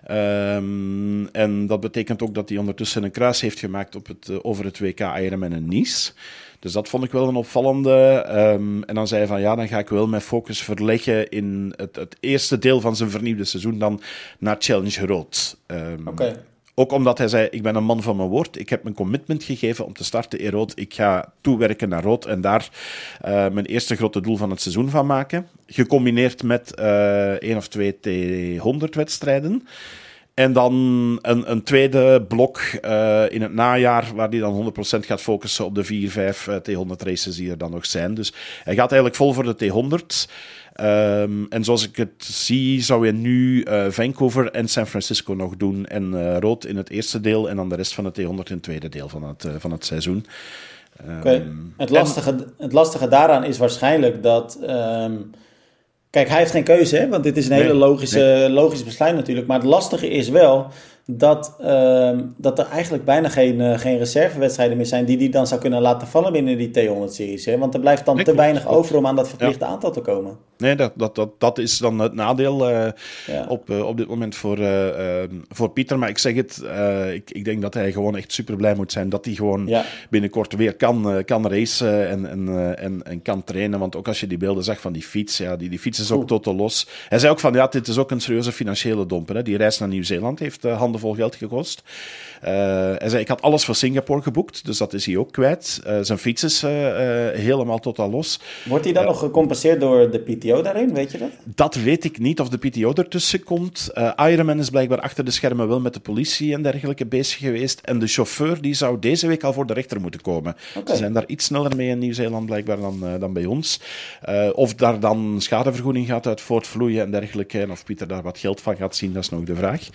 Um, en dat betekent ook dat hij ondertussen een kruis heeft gemaakt op het, uh, over het W K Ironman in Nice. Dus dat vond ik wel een opvallende. Um, en dan zei hij van ja, dan ga ik wel mijn focus verleggen in het, het eerste deel van zijn vernieuwde seizoen dan naar Challenge Rood. Um, Oké. Okay. Ook omdat hij zei, ik ben een man van mijn woord. Ik heb mijn commitment gegeven om te starten in rood. Ik ga toewerken naar rood en daar uh, mijn eerste grote doel van het seizoen van maken. Gecombineerd met uh, één of twee T honderd wedstrijden. En dan een, een tweede blok uh, in het najaar, waar hij dan honderd procent gaat focussen op de vier, vijf uh, T honderd races die er dan nog zijn. Dus hij gaat eigenlijk vol voor de T honderd. Um, en zoals ik het zie, zou hij nu uh, Vancouver en San Francisco nog doen. En uh, rood in het eerste deel en dan de rest van het T honderd in het tweede deel van het, uh, van het seizoen. Um, okay. het, lastige, en... het lastige daaraan is waarschijnlijk dat... Um, kijk, hij heeft geen keuze, hè? Want dit is een nee, hele logische, nee. logisch besluit natuurlijk. Maar het lastige is wel dat, um, dat er eigenlijk bijna geen, uh, geen reservewedstrijden meer zijn... die hij dan zou kunnen laten vallen binnen die T honderd-series. Hè? Want er blijft dan nee, te weinig klopt. over om aan dat verplichte ja. aantal te komen. Nee, dat, dat, dat, dat is dan het nadeel uh, ja. op, uh, op dit moment voor, uh, uh, voor Pieter. Maar ik zeg het, uh, ik, ik denk dat hij gewoon echt super blij moet zijn... dat hij gewoon ja. binnenkort weer kan, uh, kan racen en, en, uh, en, en kan trainen. Want ook als je die beelden zag van die fiets, ja, die, die fiets is ook totaal los. Hij zei ook van, ja, dit is ook een serieuze financiële domper. Hè. Die reis naar Nieuw-Zeeland heeft uh, handenvol geld gekost. Uh, hij zei, ik had alles voor Singapore geboekt, dus dat is hij ook kwijt. Uh, zijn fiets is uh, uh, helemaal totaal los. Wordt hij dan uh, nog gecompenseerd door de P T O daarin, weet je dat? Dat weet ik niet, of de P T O ertussen komt. Uh, Ironman is blijkbaar achter de schermen wel met de politie en dergelijke bezig geweest. En de chauffeur die zou deze week al voor de rechter moeten komen. Okay. Ze zijn daar iets sneller mee in Nieuw-Zeeland blijkbaar dan, uh, dan bij ons. Uh, of daar dan schadevergoeding gaat uit voortvloeien en dergelijke. En of Pieter daar wat geld van gaat zien, dat is nog de vraag.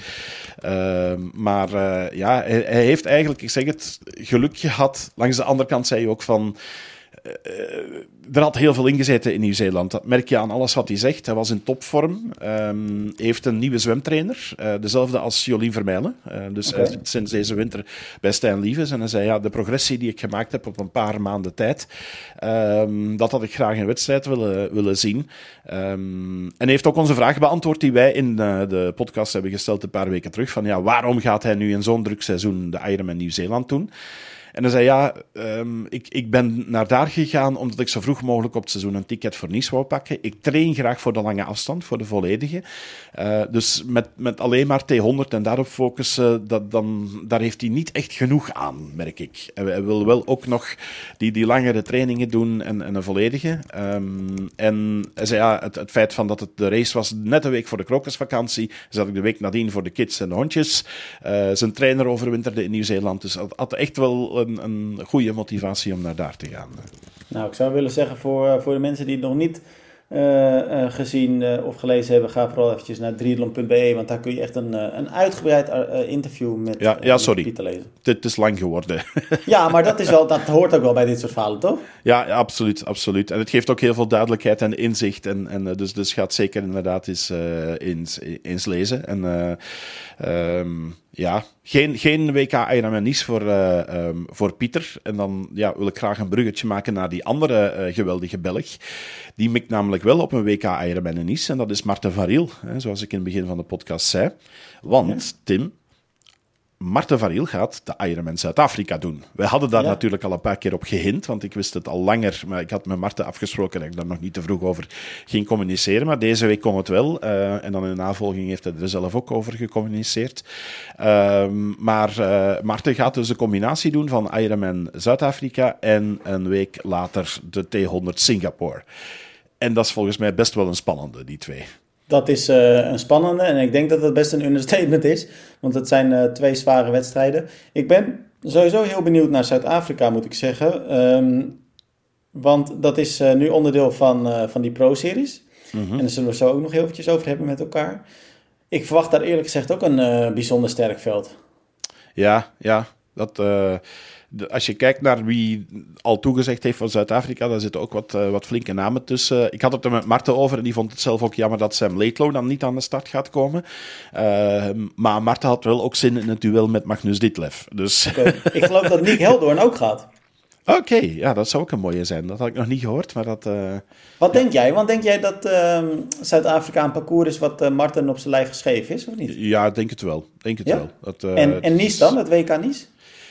Uh, maar uh, ja, hij, hij heeft eigenlijk, ik zeg het, geluk gehad. Langs de andere kant zei hij ook van... Uh, er had heel veel ingezeten in Nieuw-Zeeland. Dat merk je aan alles wat hij zegt. Hij was in topvorm. Um, heeft een nieuwe zwemtrainer. Uh, dezelfde als Jolien Vermeilen. Uh, dus okay. Hij zit sinds deze winter bij Stijn Lieves. En hij zei, ja, de progressie die ik gemaakt heb op een paar maanden tijd, um, dat had ik graag in wedstrijd willen, willen zien. Um, en hij heeft ook onze vraag beantwoord die wij in uh, de podcast hebben gesteld een paar weken terug. Van ja, waarom gaat hij nu in zo'n druk seizoen de Ironman Nieuw-Zeeland doen? En hij zei, ja, um, ik, ik ben naar daar gegaan omdat ik zo vroeg mogelijk op het seizoen een ticket voor Nice wou pakken. Ik train graag voor de lange afstand, voor de volledige. Uh, dus met, met alleen maar T honderd en daarop focussen, dat, dan, daar heeft hij niet echt genoeg aan, merk ik. En hij wil wel ook nog die, die langere trainingen doen en, en een volledige. Um, en hij zei, ja, het, het feit van dat het de race was net een week voor de krokusvakantie, zat ik de week nadien voor de kids en de hondjes. Uh, zijn trainer overwinterde in Nieuw-Zeeland, dus had, had echt wel... Een, een goede motivatie om naar daar te gaan. Nou, ik zou willen zeggen voor, voor de mensen die het nog niet uh, uh, gezien uh, of gelezen hebben, ga vooral eventjes naar triathlon punt b e, want daar kun je echt een, uh, een uitgebreid uh, interview met, ja, ja, uh, sorry. met Pieter lezen. Het is lang geworden. Ja, maar dat, is wel, dat hoort ook wel bij dit soort verhalen, toch? Ja, ja, absoluut, absoluut. En het geeft ook heel veel duidelijkheid en inzicht. En, en, dus, dus gaat zeker inderdaad eens, uh, eens, eens lezen. En uh, um, ja, geen, geen W K Ironman Nice voor, uh, um, voor Pieter. En dan ja, wil ik graag een bruggetje maken naar die andere uh, geweldige Belg. Die mikt namelijk wel op een W K Ironman Nice. En dat is Marten van Riel, hè, zoals ik in het begin van de podcast zei. Want, ja. Tim... Marten van Riel gaat de Ironman Zuid-Afrika doen. Wij hadden daar ja. natuurlijk al een paar keer op gehint, want ik wist het al langer, maar ik had met Marten afgesproken dat ik daar nog niet te vroeg over ging communiceren. Maar deze week kon het wel. Uh, en dan in de navolging heeft hij er zelf ook over gecommuniceerd. Uh, maar uh, Marten gaat dus een combinatie doen van Ironman Zuid-Afrika en een week later de T honderd Singapore. En dat is volgens mij best wel een spannende, die twee. Dat is uh, een spannende en ik denk dat het best een understatement is. Want het zijn uh, twee zware wedstrijden. Ik ben sowieso heel benieuwd naar Zuid-Afrika, moet ik zeggen. Um, want dat is uh, nu onderdeel van, uh, van die Pro-series. Mm-hmm. En daar zullen we zo ook nog heel eventjes over hebben met elkaar. Ik verwacht daar eerlijk gezegd ook een uh, bijzonder sterk veld. Ja, ja. Dat... Uh... De, als je kijkt naar wie al toegezegd heeft van Zuid-Afrika, daar zitten ook wat, uh, wat flinke namen tussen. Ik had het er met Marten over en die vond het zelf ook jammer dat Sam Laidlow dan niet aan de start gaat komen. Uh, maar Marten had wel ook zin in het duel met Magnus Ditlev. Dus... Okay. Ik geloof dat Nick Heldoorn ook gaat. Oké, okay, ja, dat zou ook een mooie zijn. Dat had ik nog niet gehoord, maar dat... Uh, wat ja. denk jij? Want denk jij dat uh, Zuid-Afrika een parcours is wat uh, Marten op zijn lijf geschreven is, of niet? Ja, ik denk het wel. Denk het ja? wel. Dat, uh, en, en Nice dan, het W K Nice?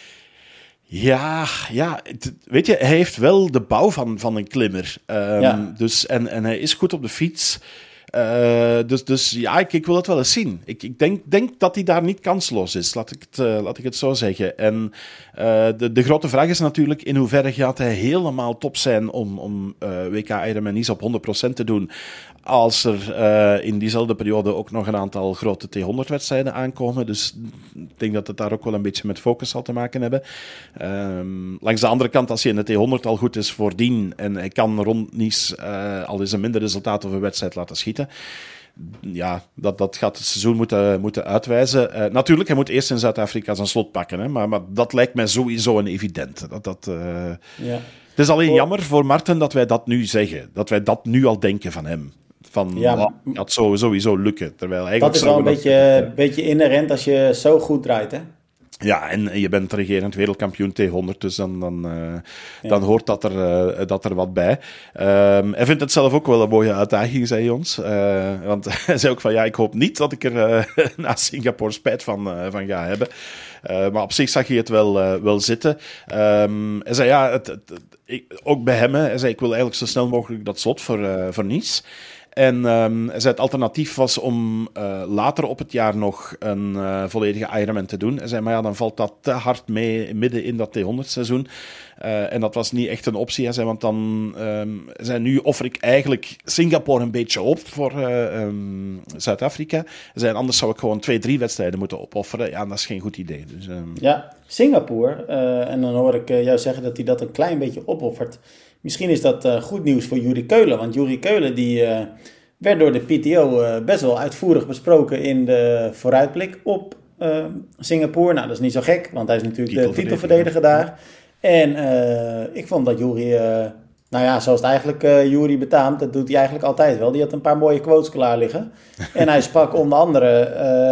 Ja, ja, weet je, hij heeft wel de bouw van, van een klimmer. Um, ja. dus, en, en hij is goed op de fiets. Uh, dus, dus ja, ik, ik wil het wel eens zien. Ik, ik denk, denk dat hij daar niet kansloos is, laat ik het, uh, laat ik het zo zeggen. En uh, de, de grote vraag is natuurlijk, in hoeverre gaat hij helemaal top zijn om, om uh, W K Ironman Nice op honderd procent te doen, als er uh, in diezelfde periode ook nog een aantal grote T honderd wedstrijden aankomen. Dus ik denk dat het daar ook wel een beetje met focus zal te maken hebben. Um, langs de andere kant, als je in de T honderd al goed is voordien en hij kan rond Nice uh, al eens een minder resultaat of een wedstrijd laten schieten, ja, dat, dat gaat het seizoen moeten, moeten uitwijzen. Uh, natuurlijk, hij moet eerst in Zuid-Afrika zijn slot pakken, hè, maar, maar dat lijkt mij sowieso een evident. Dat, dat, uh... ja. Het is alleen jammer voor Marten dat wij dat nu zeggen. Dat wij dat nu al denken van hem. Van, ja, maar, oh, dat zou sowieso lukken. Terwijl eigenlijk dat is wel een beetje, dat, uh, beetje inherent als je zo goed draait, hè? Ja, en je bent regerend wereldkampioen T honderd, dus dan, dan, uh, ja. dan hoort dat er, uh, dat er wat bij. Um, hij vindt het zelf ook wel een mooie uitdaging, zei hij ons. Uh, want hij zei ook van, ja, ik hoop niet dat ik er uh, na Singapore spijt van, uh, van ga hebben. Uh, maar op zich zag hij het wel, uh, wel zitten. Um, hij zei, ja, het, het, ik, ook bij hem, hè, hij zei, ik wil eigenlijk zo snel mogelijk dat slot voor, uh, voor Nice. En um, hij zei het alternatief was om uh, later op het jaar nog een uh, volledige Ironman te doen. Hij zei, maar ja, dan valt dat te hard mee midden in dat T honderd seizoen. Uh, en dat was niet echt een optie. Hij zei, want dan um, zei, nu offer ik eigenlijk Singapore een beetje op voor uh, um, Zuid-Afrika. Hij zei, anders zou ik gewoon twee, drie wedstrijden moeten opofferen. Ja, dat is geen goed idee. Dus, um... Ja, Singapore. Uh, en dan hoor ik uh, jou zeggen dat hij dat een klein beetje opoffert. Misschien is dat uh, goed nieuws voor Juri Keulen. Want Juri Keulen die, uh, werd door de P T O uh, best wel uitvoerig besproken in de vooruitblik op uh, Singapore. Nou, dat is niet zo gek, want hij is natuurlijk de titelverdediger daar. En uh, ik vond dat Juri, uh, nou ja, zoals het eigenlijk uh, Juri betaamt, dat doet hij eigenlijk altijd wel. Die had een paar mooie quotes klaar liggen. En hij sprak onder andere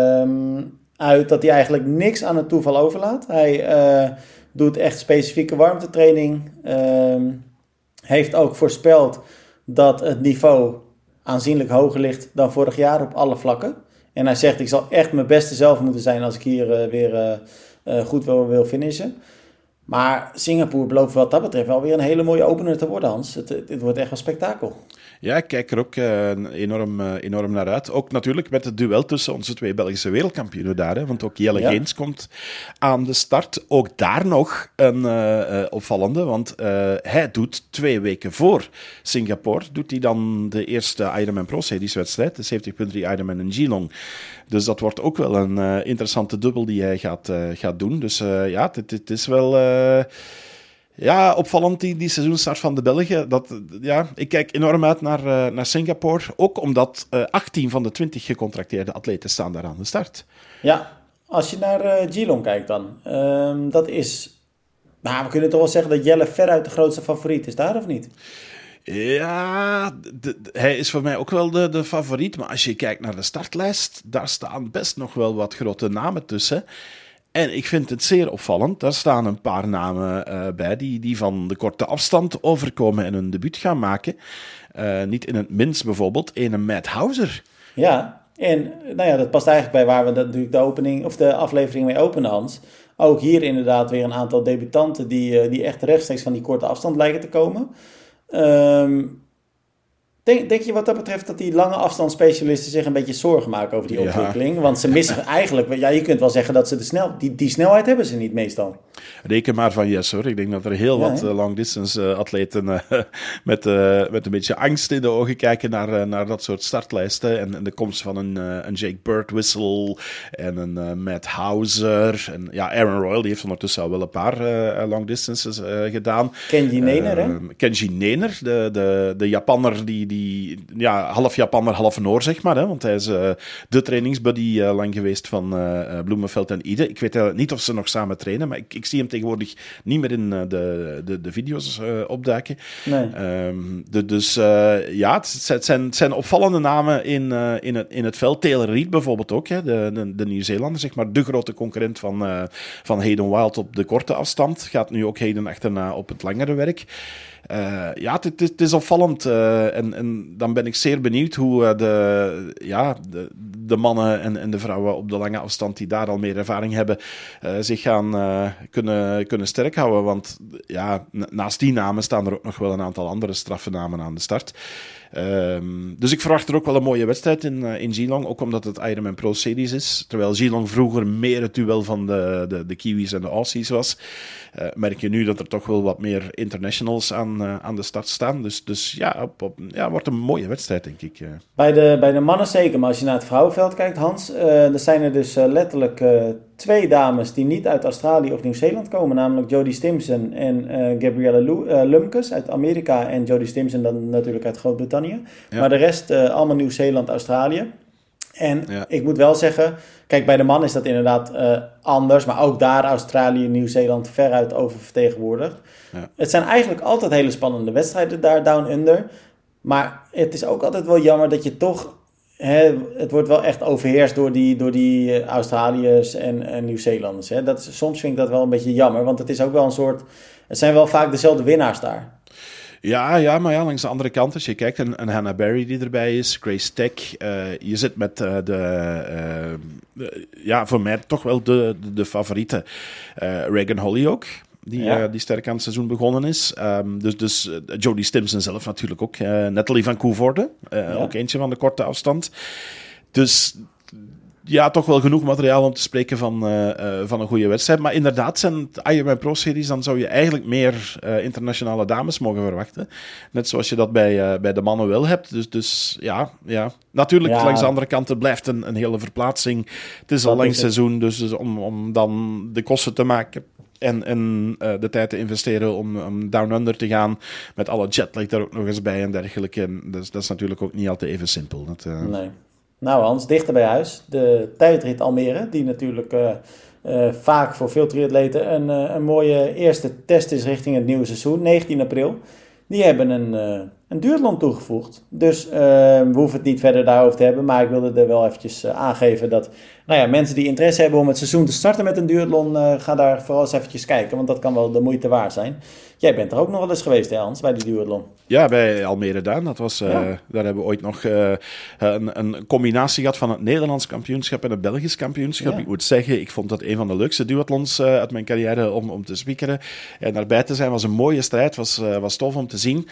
uh, uit dat hij eigenlijk niks aan het toeval overlaat. Hij uh, doet echt specifieke warmtetraining. Uh, heeft ook voorspeld dat het niveau aanzienlijk hoger ligt dan vorig jaar op alle vlakken. En hij zegt, ik zal echt mijn beste zelf moeten zijn als ik hier uh, weer uh, uh, goed wil, wil finishen. Maar Singapore belooft wat dat betreft wel weer een hele mooie opener te worden, Hans. Het, het, het wordt echt een spektakel. Ja, ik kijk er ook uh, enorm, uh, enorm naar uit. Ook natuurlijk met het duel tussen onze twee Belgische wereldkampioenen daar. Hè, want ook Jelle ja. Geens komt aan de start. Ook daar nog een uh, uh, opvallende. Want uh, hij doet twee weken voor Singapore. Doet hij dan de eerste Ironman Pro Series wedstrijd. De zeventig punt drie Ironman in Geelong. Dus dat wordt ook wel een uh, interessante dubbel die hij gaat, uh, gaat doen. Dus uh, ja, het is wel... Uh, Ja, opvallend die, die seizoenstart van de Belgen. Dat, ja, ik kijk enorm uit naar, uh, naar Singapore. Ook omdat uh, achttien van de twintig gecontracteerde atleten staan daar aan de start. Ja, als je naar uh, Geelong kijkt dan. Um, dat is... Nou, we kunnen toch wel zeggen dat Jelle veruit de grootste favoriet is daar, of niet? Ja, de, de, hij is voor mij ook wel de, de favoriet. Maar als je kijkt naar de startlijst, daar staan best nog wel wat grote namen tussen. En ik vind het zeer opvallend. Daar staan een paar namen uh, bij die, die van de korte afstand overkomen en hun debuut gaan maken. Uh, niet in het minst bijvoorbeeld ene Matt Hauser. Ja, en nou ja, dat past eigenlijk bij waar we dat, natuurlijk de opening of de aflevering mee openen, Hans. Ook hier inderdaad weer een aantal debutanten die, uh, die echt rechtstreeks van die korte afstand lijken te komen. Um, Denk, denk je wat dat betreft dat die lange afstandsspecialisten zich een beetje zorgen maken over die ontwikkeling? Ja. Want ze missen eigenlijk, ja, je kunt wel zeggen dat ze de snel, die, die snelheid hebben ze niet meestal. Reken maar van yes hoor. Ik denk dat er heel ja, wat uh, long distance uh, atleten uh, met, uh, met een beetje angst in de ogen kijken naar, uh, naar dat soort startlijsten. En, en de komst van een, uh, een Jake Birdwhistle en een uh, Matt Hauser. En ja, Aaron Royal, die heeft ondertussen al wel een paar uh, long distances uh, gedaan. Kenji Nener, uh, hè? Kenji Nener, de, de, de Japanner die... die ja, half Japanner, half Noor, zeg maar. Hè? Want hij is uh, de trainingsbuddy uh, lang geweest van uh, Bloemenveld en Ide. Ik weet uh, niet of ze nog samen trainen, maar ik, ik zie hem tegenwoordig niet meer in uh, de, de, de video's uh, opduiken. Nee. Um, de, dus uh, ja, het, het, zijn, het zijn opvallende namen in, uh, in, het, in het veld. Taylor Reid bijvoorbeeld ook, hè? De, de, de Nieuw-Zeelander, zeg maar, de grote concurrent van, uh, van Hayden Wild op de korte afstand. Gaat nu ook Hayden achterna op het langere werk. Uh, ja, het, het, het is opvallend uh, en, en dan ben ik zeer benieuwd hoe uh, de, ja, de, de mannen en, en de vrouwen op de lange afstand die daar al meer ervaring hebben, uh, zich gaan uh, kunnen, kunnen sterk houden. Want ja, naast die namen staan er ook nog wel een aantal andere straffe namen aan de start. Um, dus ik verwacht er ook wel een mooie wedstrijd in, uh, in Geelong, ook omdat het Ironman Pro Series is. Terwijl Geelong vroeger meer het duel van de, de, de Kiwis en de Aussies was, uh, merk je nu dat er toch wel wat meer internationals aan, uh, aan de start staan. Dus, dus ja, op, op, ja, wordt een mooie wedstrijd, denk ik. Uh. Bij, de, bij de mannen zeker, maar als je naar het vrouwenveld kijkt, Hans, uh, er zijn er dus uh, letterlijk uh, twee dames die niet uit Australië of Nieuw-Zeeland komen, namelijk Jodie Stimpson en uh, Gabrielle Lu- uh, Lumkes uit Amerika en Jodie Stimpson dan natuurlijk uit Groot-Brittannië. Ja. Maar de rest uh, allemaal Nieuw-Zeeland, Australië. En ja. ik moet wel zeggen, kijk, bij de man is dat inderdaad uh, anders, maar ook daar Australië, Nieuw-Zeeland veruit oververtegenwoordigd. Ja. Het zijn eigenlijk altijd hele spannende wedstrijden daar, Down Under. Maar het is ook altijd wel jammer dat je toch, hè, het wordt wel echt overheerst door die, door die Australiërs en, en Nieuw-Zeelanders. Hè. Dat is, soms vind ik dat wel een beetje jammer, want het is ook wel een soort, het zijn wel vaak dezelfde winnaars daar. Ja, ja, maar ja, langs de andere kant, als je kijkt, een, een Hannah Barry die erbij is, Grace Tech, uh, je zit met uh, de, uh, de, ja, voor mij toch wel de, de, de favoriete uh, Regan Holyoke. Die, ja. uh, die sterk aan het seizoen begonnen is. Um, dus dus uh, Jodie Stimpson zelf natuurlijk ook. Uh, Natalie van Koevoorde, uh, ja. ook eentje van de korte afstand. Dus ja, toch wel genoeg materiaal om te spreken van, uh, uh, van een goede wedstrijd. Maar inderdaad, zijn het Ironman Pro Series, dan zou je eigenlijk meer uh, internationale dames mogen verwachten. Net zoals je dat bij, uh, bij de mannen wel hebt. Dus, dus ja, ja, natuurlijk ja. langs de andere kant, het blijft een, een hele verplaatsing. Het is dat een lang seizoen, dus, dus om, om dan de kosten te maken en, en uh, de tijd te investeren om, om Down Under te gaan, met alle jetlag daar ook nog eens bij en dergelijke. En dus, dat is natuurlijk ook niet altijd even simpel. Dat, uh... Nee. Nou Hans, dichter bij huis. De tijdrit Almere, die natuurlijk uh, uh, vaak voor veel triatleten een, uh, een mooie eerste test is richting het nieuwe seizoen, negentien april. Die hebben een, uh, een duathlon toegevoegd. Dus uh, we hoeven het niet verder daarover te hebben, maar ik wilde er wel eventjes uh, aangeven dat nou ja, mensen die interesse hebben om het seizoen te starten met een duathlon, uh, ga daar vooral eens eventjes kijken, want dat kan wel de moeite waard zijn. Jij bent er ook nog wel eens geweest, hè Hans, bij die duathlon? Ja, bij Almere Daan. Dat was, uh, ja. Daar hebben we ooit nog uh, een, een combinatie gehad van het Nederlands kampioenschap en het Belgisch kampioenschap. Ja. Ik moet zeggen, ik vond dat een van de leukste duathlons uh, uit mijn carrière om, om te speakeren. En daarbij te zijn was een mooie strijd, was, uh, was tof om te zien.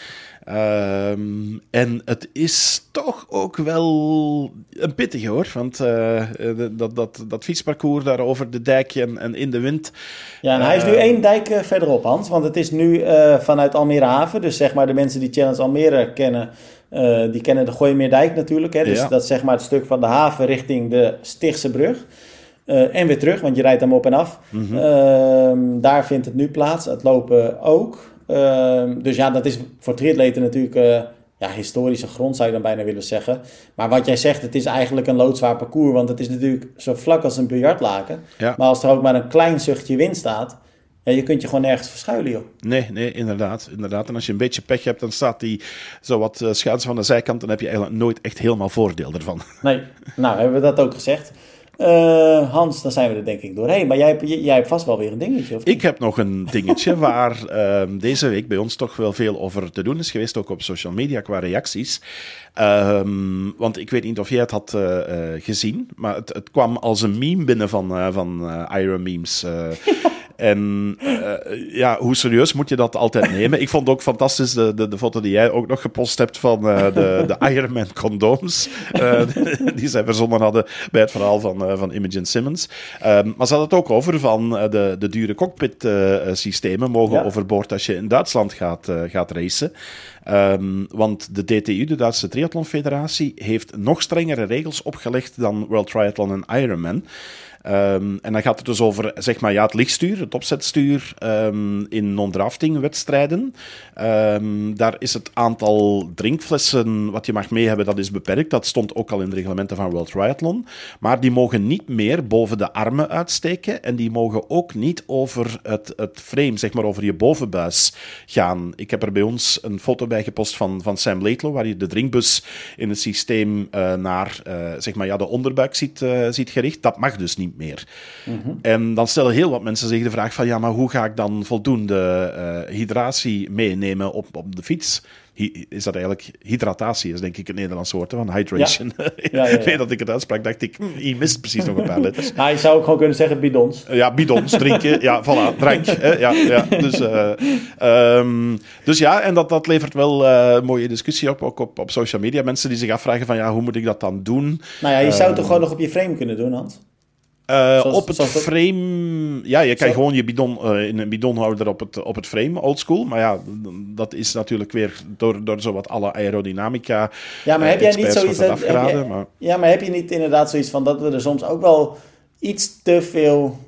Um, en het is toch ook wel een pittige hoor, want uh, dat, dat, dat fietsparcours daar over de dijk en, en in de wind. Ja, en hij is nu uh, één dijk uh, verderop, Hans, want het is nu uh, vanuit Almere Haven, dus zeg maar de mensen die Challenge Almere kennen, uh, die kennen de Gooimeerdijk natuurlijk, hè? Dus ja. dat is zeg maar het stuk van de haven richting de Stichtse brug. Uh, en weer terug, want je rijdt hem op en af. Mm-hmm. Uh, daar vindt het nu plaats, het lopen ook. Uh, dus ja, dat is voor triatleten natuurlijk uh, ja, historische grond, zou je dan bijna willen zeggen. Maar wat jij zegt, het is eigenlijk een loodzwaar parcours, want het is natuurlijk zo vlak als een biljartlaken. Ja. Maar als er ook maar een klein zuchtje wind staat, ja, je kunt je gewoon nergens verschuilen, joh. Nee, nee, inderdaad, inderdaad. En als je een beetje pech hebt, dan staat die zo wat uh, schuins van de zijkant, dan heb je eigenlijk nooit echt helemaal voordeel ervan. Nee, nou hebben we dat ook gezegd. Uh, Hans, dan zijn we er denk ik doorheen. Maar jij, jij hebt vast wel weer een dingetje, of niet? Ik heb nog een dingetje waar uh, deze week bij ons toch wel veel over te doen is geweest, ook op social media qua reacties. Um, want ik weet niet of jij het had uh, uh, gezien, maar het, het kwam als een meme binnen van, uh, van uh, Iron Memes. Uh, En uh, ja, hoe serieus moet je dat altijd nemen? Ik vond ook fantastisch de, de, de foto die jij ook nog gepost hebt van uh, de, de Ironman condooms. Uh, die zij verzonnen hadden bij het verhaal van, uh, van Imogen Simmons. Um, maar ze hadden het ook over van uh, de, de dure cockpit uh, systemen mogen ja. overboord als je in Duitsland gaat, uh, gaat racen. Um, want de D T U, de Duitse Triathlon Federatie, heeft nog strengere regels opgelegd dan World Triathlon en Ironman. Um, en dan gaat het dus over zeg maar, ja, het lichtstuur, het opzetstuur um, in non-drafting wedstrijden. Um, daar is het aantal drinkflessen wat je mag mee hebben, dat is beperkt. Dat stond ook al in de reglementen van World Triathlon. Maar die mogen niet meer boven de armen uitsteken en die mogen ook niet over het, het frame, zeg maar over je bovenbuis gaan. Ik heb er bij ons een foto bij gepost van, van Sam Laidlaw, waar je de drinkbus in het systeem uh, naar uh, zeg maar, ja, de onderbuik ziet, uh, ziet gericht. Dat mag dus niet niet meer. Mm-hmm. En dan stellen heel wat mensen zich de vraag van, ja, maar hoe ga ik dan voldoende uh, hydratie meenemen op, op de fiets? Hy- is dat eigenlijk hydratatie, is denk ik het Nederlandse woord van hydration. Ja. ja, ja, ja. Nee, dat ik het uitsprak, dacht ik, hm, je mist precies nog een paar letters. Nou, je zou ook gewoon kunnen zeggen bidons. Ja, bidons, drinken, ja, voilà, drank. Hè, ja, ja. Dus, uh, um, dus ja, en dat, dat levert wel uh, een mooie discussie op, ook op, op social media. Mensen die zich afvragen van, ja, hoe moet ik dat dan doen? Nou ja, je zou het uh, toch gewoon nog op je frame kunnen doen, Hans? Uh, zoals, op het frame... Ja, je kan zo. gewoon je bidon uh, in een bidonhouder op het, op het frame, oldschool. Maar ja, dat is natuurlijk weer door, door zowat alle aerodynamica... Ja, maar heb jij niet zoiets... Dat, afgeraden, heb je, maar... Ja, maar heb je niet inderdaad zoiets van dat we er soms ook wel iets te veel...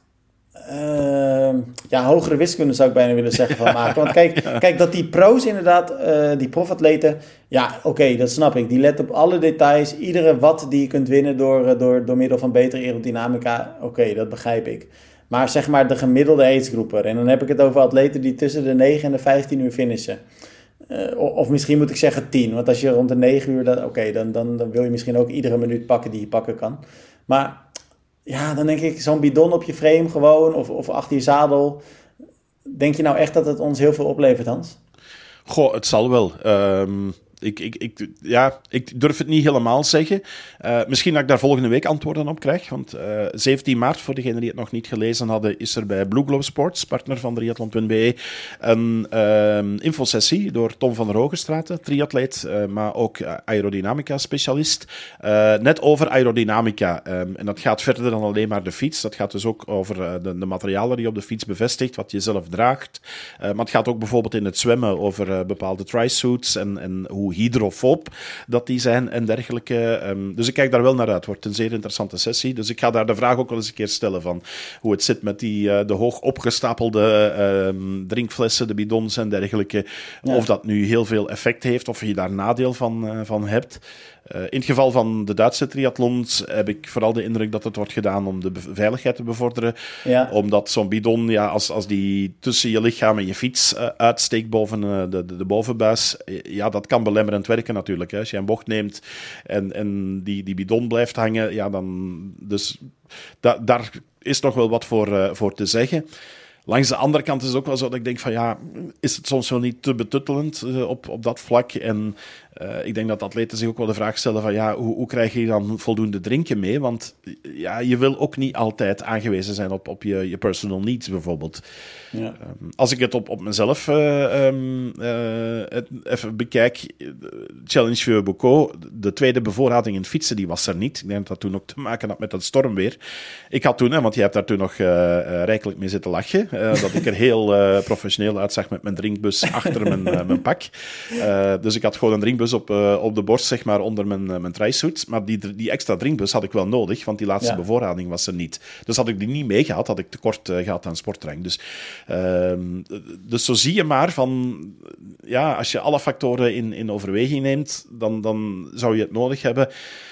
Uh, ja, hogere wiskunde zou ik bijna willen zeggen van maken. Want kijk, kijk dat die pro's inderdaad, uh, die profatleten, ja, oké, okay, dat snap ik. Die letten op alle details, iedere watt die je kunt winnen door, door, door middel van betere aerodynamica. Oké, okay, dat begrijp ik. Maar zeg maar de gemiddelde aidsgroeper, en dan heb ik het over atleten die tussen de negen en de vijftien uur finishen. Uh, of misschien moet ik zeggen tien, want als je rond de negen uur, oké, okay, dan, dan, dan wil je misschien ook iedere minuut pakken die je pakken kan. Maar... Ja, dan denk ik, zo'n bidon op je frame gewoon, of, of achter je zadel. Denk je nou echt dat het ons heel veel oplevert, Hans? Goh, het zal wel. Um, ik, ik, ik, ja, ik durf het niet helemaal zeggen. Uh, misschien dat ik daar volgende week antwoorden op krijg. Want uh, zeventien maart, voor degenen die het nog niet gelezen hadden, is er bij Blue Globe Sports, partner van triathlon punt b e, een uh, infosessie door Tom van der Hogestraten, triatleet, uh, maar ook uh, aerodynamica-specialist. Uh, net over aerodynamica. Um, en dat gaat verder dan alleen maar de fiets. Dat gaat dus ook over uh, de, de materialen die je op de fiets bevestigt, wat je zelf draagt. Uh, maar het gaat ook bijvoorbeeld in het zwemmen over uh, bepaalde tri-suits en, en hoe hydrofoob dat die zijn en dergelijke. Um, dus ik kijk daar wel naar uit. Het wordt een zeer interessante sessie. Dus ik ga daar de vraag ook wel eens een keer stellen van hoe het zit met die, uh, de hoog opgestapelde um, drinkflessen, de bidons en dergelijke. Ja. Of dat nu heel veel effect heeft, of je daar nadeel van, uh, van hebt. Uh, in het geval van de Duitse triathlons heb ik vooral de indruk dat het wordt gedaan om de be- veiligheid te bevorderen. Ja. Omdat zo'n bidon, ja, als, als die tussen je lichaam en je fiets uh, uitsteekt boven uh, de, de, de bovenbuis, ja, dat kan belemmerend werken natuurlijk. Hè. Als je een bocht neemt en, en die, die bidon blijft hangen, ja, dan... Dus da, daar is nog wel wat voor, uh, voor te zeggen. Langs de andere kant is het ook wel zo dat ik denk van ja, is het soms wel niet te betuttelend uh, op, op dat vlak? En uh, ik denk dat atleten zich ook wel de vraag stellen van ja, hoe, hoe krijg je dan voldoende drinken mee? Want ja, je wil ook niet altijd aangewezen zijn op, op je, je personal needs bijvoorbeeld. Ja. Um, als ik het op, op mezelf uh, um, uh, even bekijk, Challenge Vieux Bocaux, de tweede bevoorrading in fietsen, die was er niet. Ik denk dat dat toen ook te maken had met dat stormweer. Ik had toen, hè, want je hebt daar toen nog uh, uh, rijkelijk mee zitten lachen, uh, dat ik er heel uh, professioneel uitzag met mijn drinkbus achter mijn, uh, mijn pak. Uh, dus ik had gewoon een drinkbus op, uh, op de borst, zeg maar, onder mijn, uh, mijn tri-suit. Maar die, die extra drinkbus had ik wel nodig, want die laatste ja. bevoorrading was er niet. Dus had ik die niet mee gehad, had ik tekort uh, gehad aan sportdrank. Dus Uh, dus zo zie je maar van, ja, als je alle factoren in, in overweging neemt, dan, dan zou je het nodig hebben.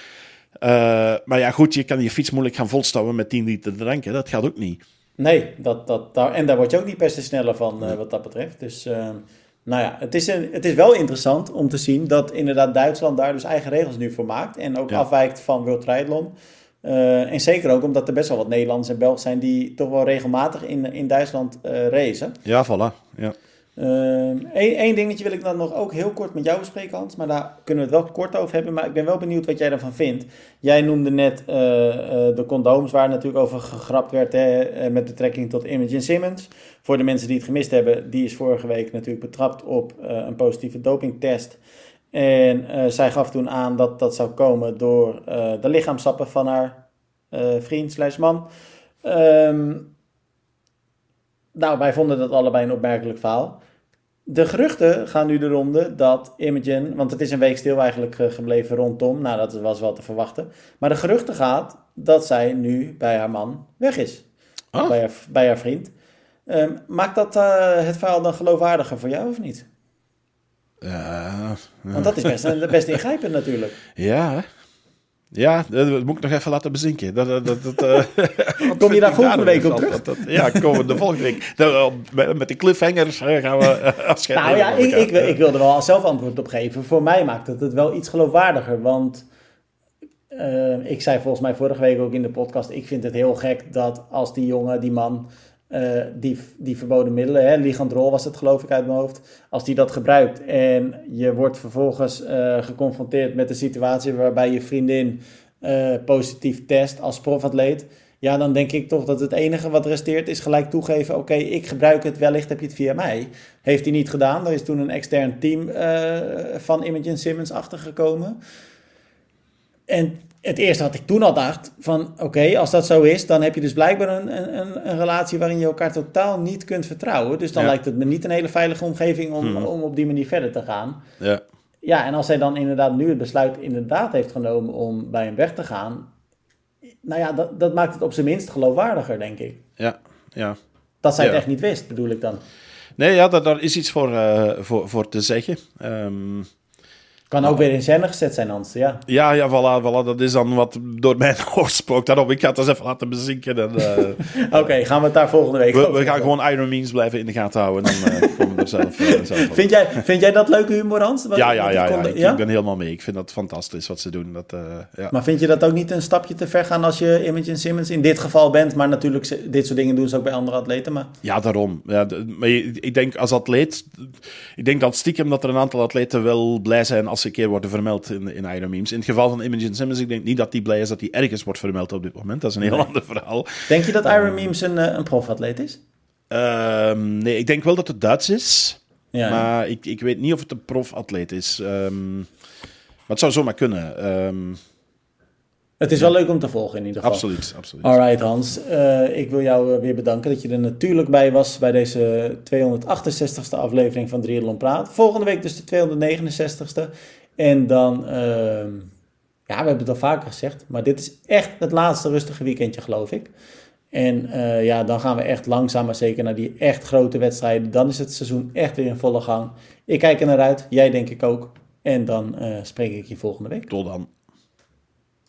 Uh, maar ja, goed, je kan je fiets moeilijk gaan volstouwen met tien liter drank, hè. Dat gaat ook niet. Nee, dat, dat, daar, en daar word je ook niet per se sneller van, uh, wat dat betreft. Dus, uh, nou ja, het is, een, het is wel interessant om te zien dat inderdaad Duitsland daar dus eigen regels nu voor maakt en ook ja. afwijkt van World Triathlon. Uh, en zeker ook omdat er best wel wat Nederlanders en Belgen zijn die toch wel regelmatig in, in Duitsland uh, racen. Ja, voilà. Ja. Eén uh, dingetje wil ik dan nog ook heel kort met jou bespreken, Hans. Maar daar kunnen we het wel kort over hebben. Maar ik ben wel benieuwd wat jij ervan vindt. Jij noemde net uh, uh, de condooms waar natuurlijk over gegrapt werd, hè, met betrekking tot Imogen Simmons. Voor de mensen die het gemist hebben, die is vorige week natuurlijk betrapt op uh, een positieve dopingtest. En uh, zij gaf toen aan dat dat zou komen door uh, de lichaamsappen van haar uh, vriend slash man. Um, nou, wij vonden dat allebei een opmerkelijk verhaal. De geruchten gaan nu de ronde dat Imogen, want het is een week stil eigenlijk uh, gebleven rondom. Nou, dat was wel te verwachten. Maar de geruchten gaat dat zij nu bij haar man weg is. Oh. Bij, haar, bij haar vriend. Um, maakt dat uh, het verhaal dan geloofwaardiger voor jou of niet? Ja, want dat is best, best ingrijpend natuurlijk. Ja, ja, dat moet ik nog even laten bezinken. Dat, dat, dat, uh, Kom je daar volgende week op terug? Dat, dat, ja, komen we de volgende week. De, met die cliffhangers gaan we afscheid Nou ja, ik, ik, ik wilde wel zelf antwoord op geven. Voor mij maakt het het wel iets geloofwaardiger. Want uh, ik zei volgens mij vorige week ook in de podcast, ik vind het heel gek dat als die jongen, die man, uh, die, die verboden middelen, hè, Ligandrol was het geloof ik uit mijn hoofd, als die dat gebruikt en je wordt vervolgens uh, geconfronteerd met de situatie waarbij je vriendin uh, positief test als profatleet, ja, dan denk ik toch dat het enige wat resteert is gelijk toegeven, oké, okay, ik gebruik het, wellicht heb je het via mij. Heeft hij niet gedaan, er is toen een extern team uh, van Imogen Simmons achtergekomen. En het eerste wat ik toen al dacht, van oké, okay, als dat zo is, dan heb je dus blijkbaar een, een, een relatie waarin je elkaar totaal niet kunt vertrouwen. Dus dan ja. lijkt het me niet een hele veilige omgeving om, hmm. om op die manier verder te gaan. Ja. Ja, en als hij dan inderdaad nu het besluit inderdaad heeft genomen om bij hem weg te gaan, nou ja, dat, dat maakt het op zijn minst geloofwaardiger, denk ik. Ja, ja. Dat zij ja. het echt niet wist, bedoel ik dan. Nee, ja, daar, daar is iets voor, uh, voor, voor te zeggen. Um, kan ook nou, weer in scène gezet zijn, Hans, ja. Ja, ja, voilà, voilà, dat is dan wat door mijn hoofd spookt. Daarom, ik ga het eens even laten bezinken. Uh, Oké, okay, gaan we het daar volgende week we, over we gaan gewoon Iron Memes blijven in de gaten houden. En dan uh, komen we er zelf, uh, zelf vind, jij, vind jij dat leuke humor, Hans? Wat, ja, ja, ja, ja, konde, ik, ja, ik ben helemaal mee. Ik vind dat fantastisch wat ze doen. Dat, uh, ja. Maar vind je dat ook niet een stapje te ver gaan als je Imogen Simmons in dit geval bent? Maar natuurlijk, dit soort dingen doen ze ook bij andere atleten. Maar... Ja, daarom. Ja, maar ik denk als atleet... Ik denk dat stiekem dat er een aantal atleten wel blij zijn als ze een keer worden vermeld in, in Iron Memes. In het geval van Imogen Simmons, ik denk niet dat die blij is dat hij ergens wordt vermeld op dit moment. Dat is een heel nee. ander verhaal. Denk je dat Iron Memes een, een profatleet is? Uh, nee, ik denk wel dat het Duits is. Ja, maar ja. ik, ik weet niet of het een profatleet is. Um, maar het zou zomaar kunnen. Um, het is wel leuk om te volgen in ieder geval. Absoluut, absoluut. Alright Hans, uh, ik wil jou weer bedanken dat je er natuurlijk bij was bij deze tweehonderdachtenzestigste aflevering van Triathlon Praat. Volgende week dus de tweehonderdnegenenzestigste. En dan, uh, ja, we hebben het al vaker gezegd, maar dit is echt het laatste rustige weekendje, geloof ik. En uh, ja, dan gaan we echt langzaam maar zeker naar die echt grote wedstrijden. Dan is het seizoen echt weer in volle gang. Ik kijk er naar uit, jij denk ik ook. En dan uh, spreek ik je volgende week. Tot dan.